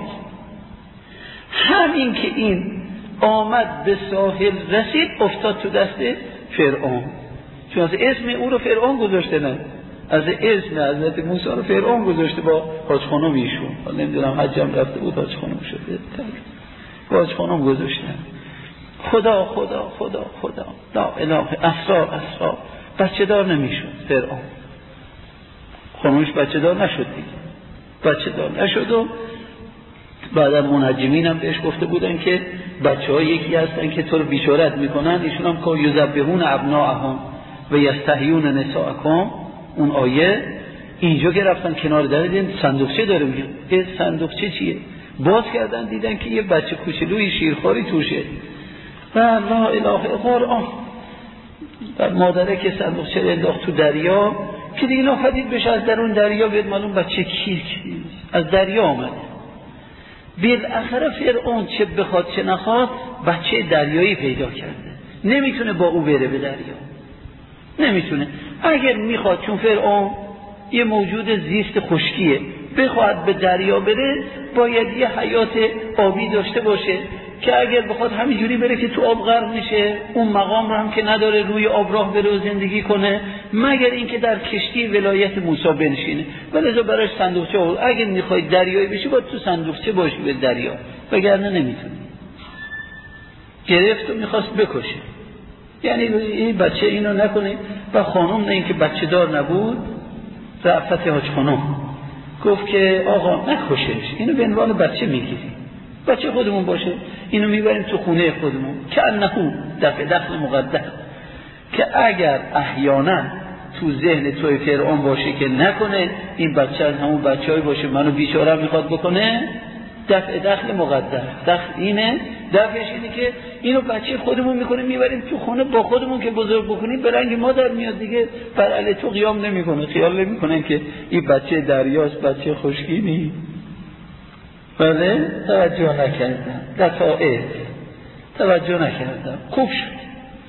همین که این آمد به ساحل رسید افتاد تو دست فرعون، چون از اسم او رو فرعون گذاشته، نه از اسم حضرت موسی رو فرعون گذاشته با حاج خانم ایشون. حالا نمیدونم حجم رفته بود حاج خانم شده، حاج خانم گذاشتن. خدا خدا خدا خدا لا اله اسرار اسرار. بچه دار نمیشد فرعون، خانوش بچه دار نشد دیگه، بچه دار نشد. و بعد منجمین هم بهش گفته بودن که بچه ها یکی هستن که تو رو بیچارت میکنن، ایشون هم که یذبحون ابناءهم و یستحیون نساءکم. اون آیه اینجا که رفتن کنار در دیدن صندوقچه داره، میگن این صندوقچه چیه؟ باز کردن دیدن که یه بچه کوچولوی شیرخواری توشه و لا اله قرآن. و مادره که صندوقچه انداخت تو دریا که دیگه ناپدید بشه از درون دریا بیاد معلوم بچه کی از دریا آمده. بالاخره فرعون چه بخواد چه نخواد بچه دریایی پیدا کرده، نمیتونه با او بره به دریا، نمیتونه. اگر میخواد، چون فرعون یه موجود زیست خشکیه، بخواد به دریا بره باید یه حیات آبی داشته باشه که اگر بخواد همینجوری بره که تو آب غرق میشه، اون مقام رو هم که نداره روی آب راه بره و زندگی کنه، مگر اینکه در کشتی ولایت موسی بنشینه. ولذا براش صندوقچه آورد. اگر میخوای دریایی بشی باید تو صندوقچه باشی به دریا، وگرنه نمیتونی. گرفت و میخواست بکشه، یعنی این بچه اینو نکنه. و خانم نه اینکه بچه دار نبود، رأفت حاج خانم گفت که آقا نکشش، اینو به عنوان بچه میگیری، بچه خودمون باشه، اینو میبریم تو خونه خودمون که انهو دفع دخل مقدر، که اگر احیانا تو ذهن توی فرعون باشه که نکنه این بچه از همون بچه های باشه منو بیچاره میخواد بکنه، دفع دخل مقدر. دخل اینه، دفعش اینه که اینو بچه خودمون میکنیم میبریم تو خونه با خودمون که بزرگ بکنیم، به رنگ مادر میاد دیگه، بر علی تو قیام نمیکنه، خیال نمیکنن که این بچه دریاست، بچه خشکینی. بله توجه نکردم، لطائف توجه نکردم، خوب شد.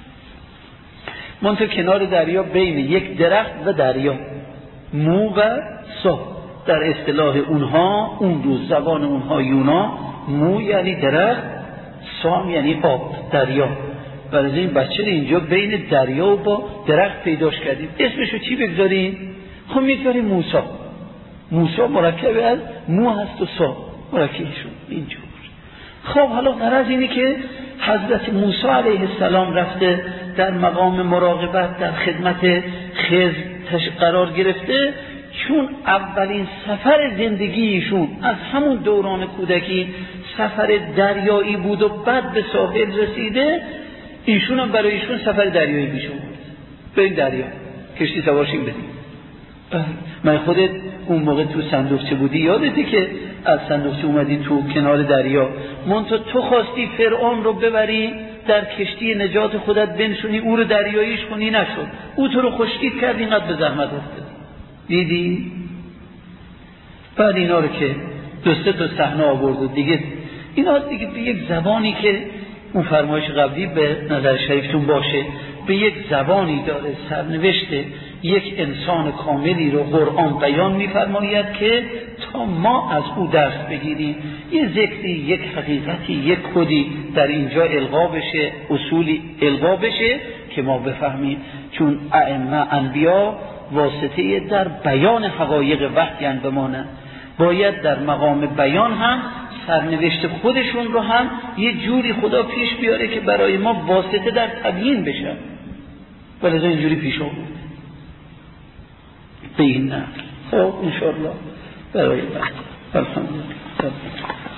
من تو کنار دریا بین یک درخت و دریا، مو و سا در اصطلاح اونها اون روز زبان اونها یونا، مو یعنی درخت، سام یعنی آب، دریا. برای این بچه اینجا بین دریا و با درخت پیداش کردیم. اسمشو چی بگذاریم؟ خب میگذاریم موسی. موسی مرکب از مو هست و سا، مرکب شد اینجور. خب حالا غرض اینه که حضرت موسی علیه السلام رفته در مقام مراقبت در خدمت خضر قرار گرفته، چون اولین سفر زندگیشون از همون دوران کودکی سفر دریایی بود و بعد به ساحل رسیده، ایشون هم برای ایشون سفر دریایی پیش اومد. بریم دریا کشتی سوارشیم بدیم. من خودت اون موقع تو صندوقچه بودی، یادته که از صندوقچه اومدی تو کنار دریا، منتها تو خواستی فرعون رو ببری در کشتی نجات خودت بنشونی، او رو دریاییش کنی، نشد. او تو رو خشکید کرد، اینقدر به زحمت افتادی. دیدی؟ بعد اینا رو که دوسته تو صحنه آورد و دیگه اینا دیگه به یک زبانی که اون فرمایش قبلی به نظر شریفتون باشه، به یک زبانی داره سرنوشته یک انسان کاملی رو قرآن بیان می‌فرماید که تا ما از او درس بگیریم، یه ذکری، یک حقیقتی، یک کدی در اینجا القا بشه، اصولی القا بشه که ما بفهمیم. چون ائمه انبیا واسطه در بیان حقایق وحی بمانند، باید در مقام بیان هم سرنوشت خودشون رو هم یه جوری خدا پیش بیاره که برای ما واسطه در تبیین بشه، ولذا اینجوری پیش آورده به این نه. خب انشاءالله برای بعد. الحمدلله.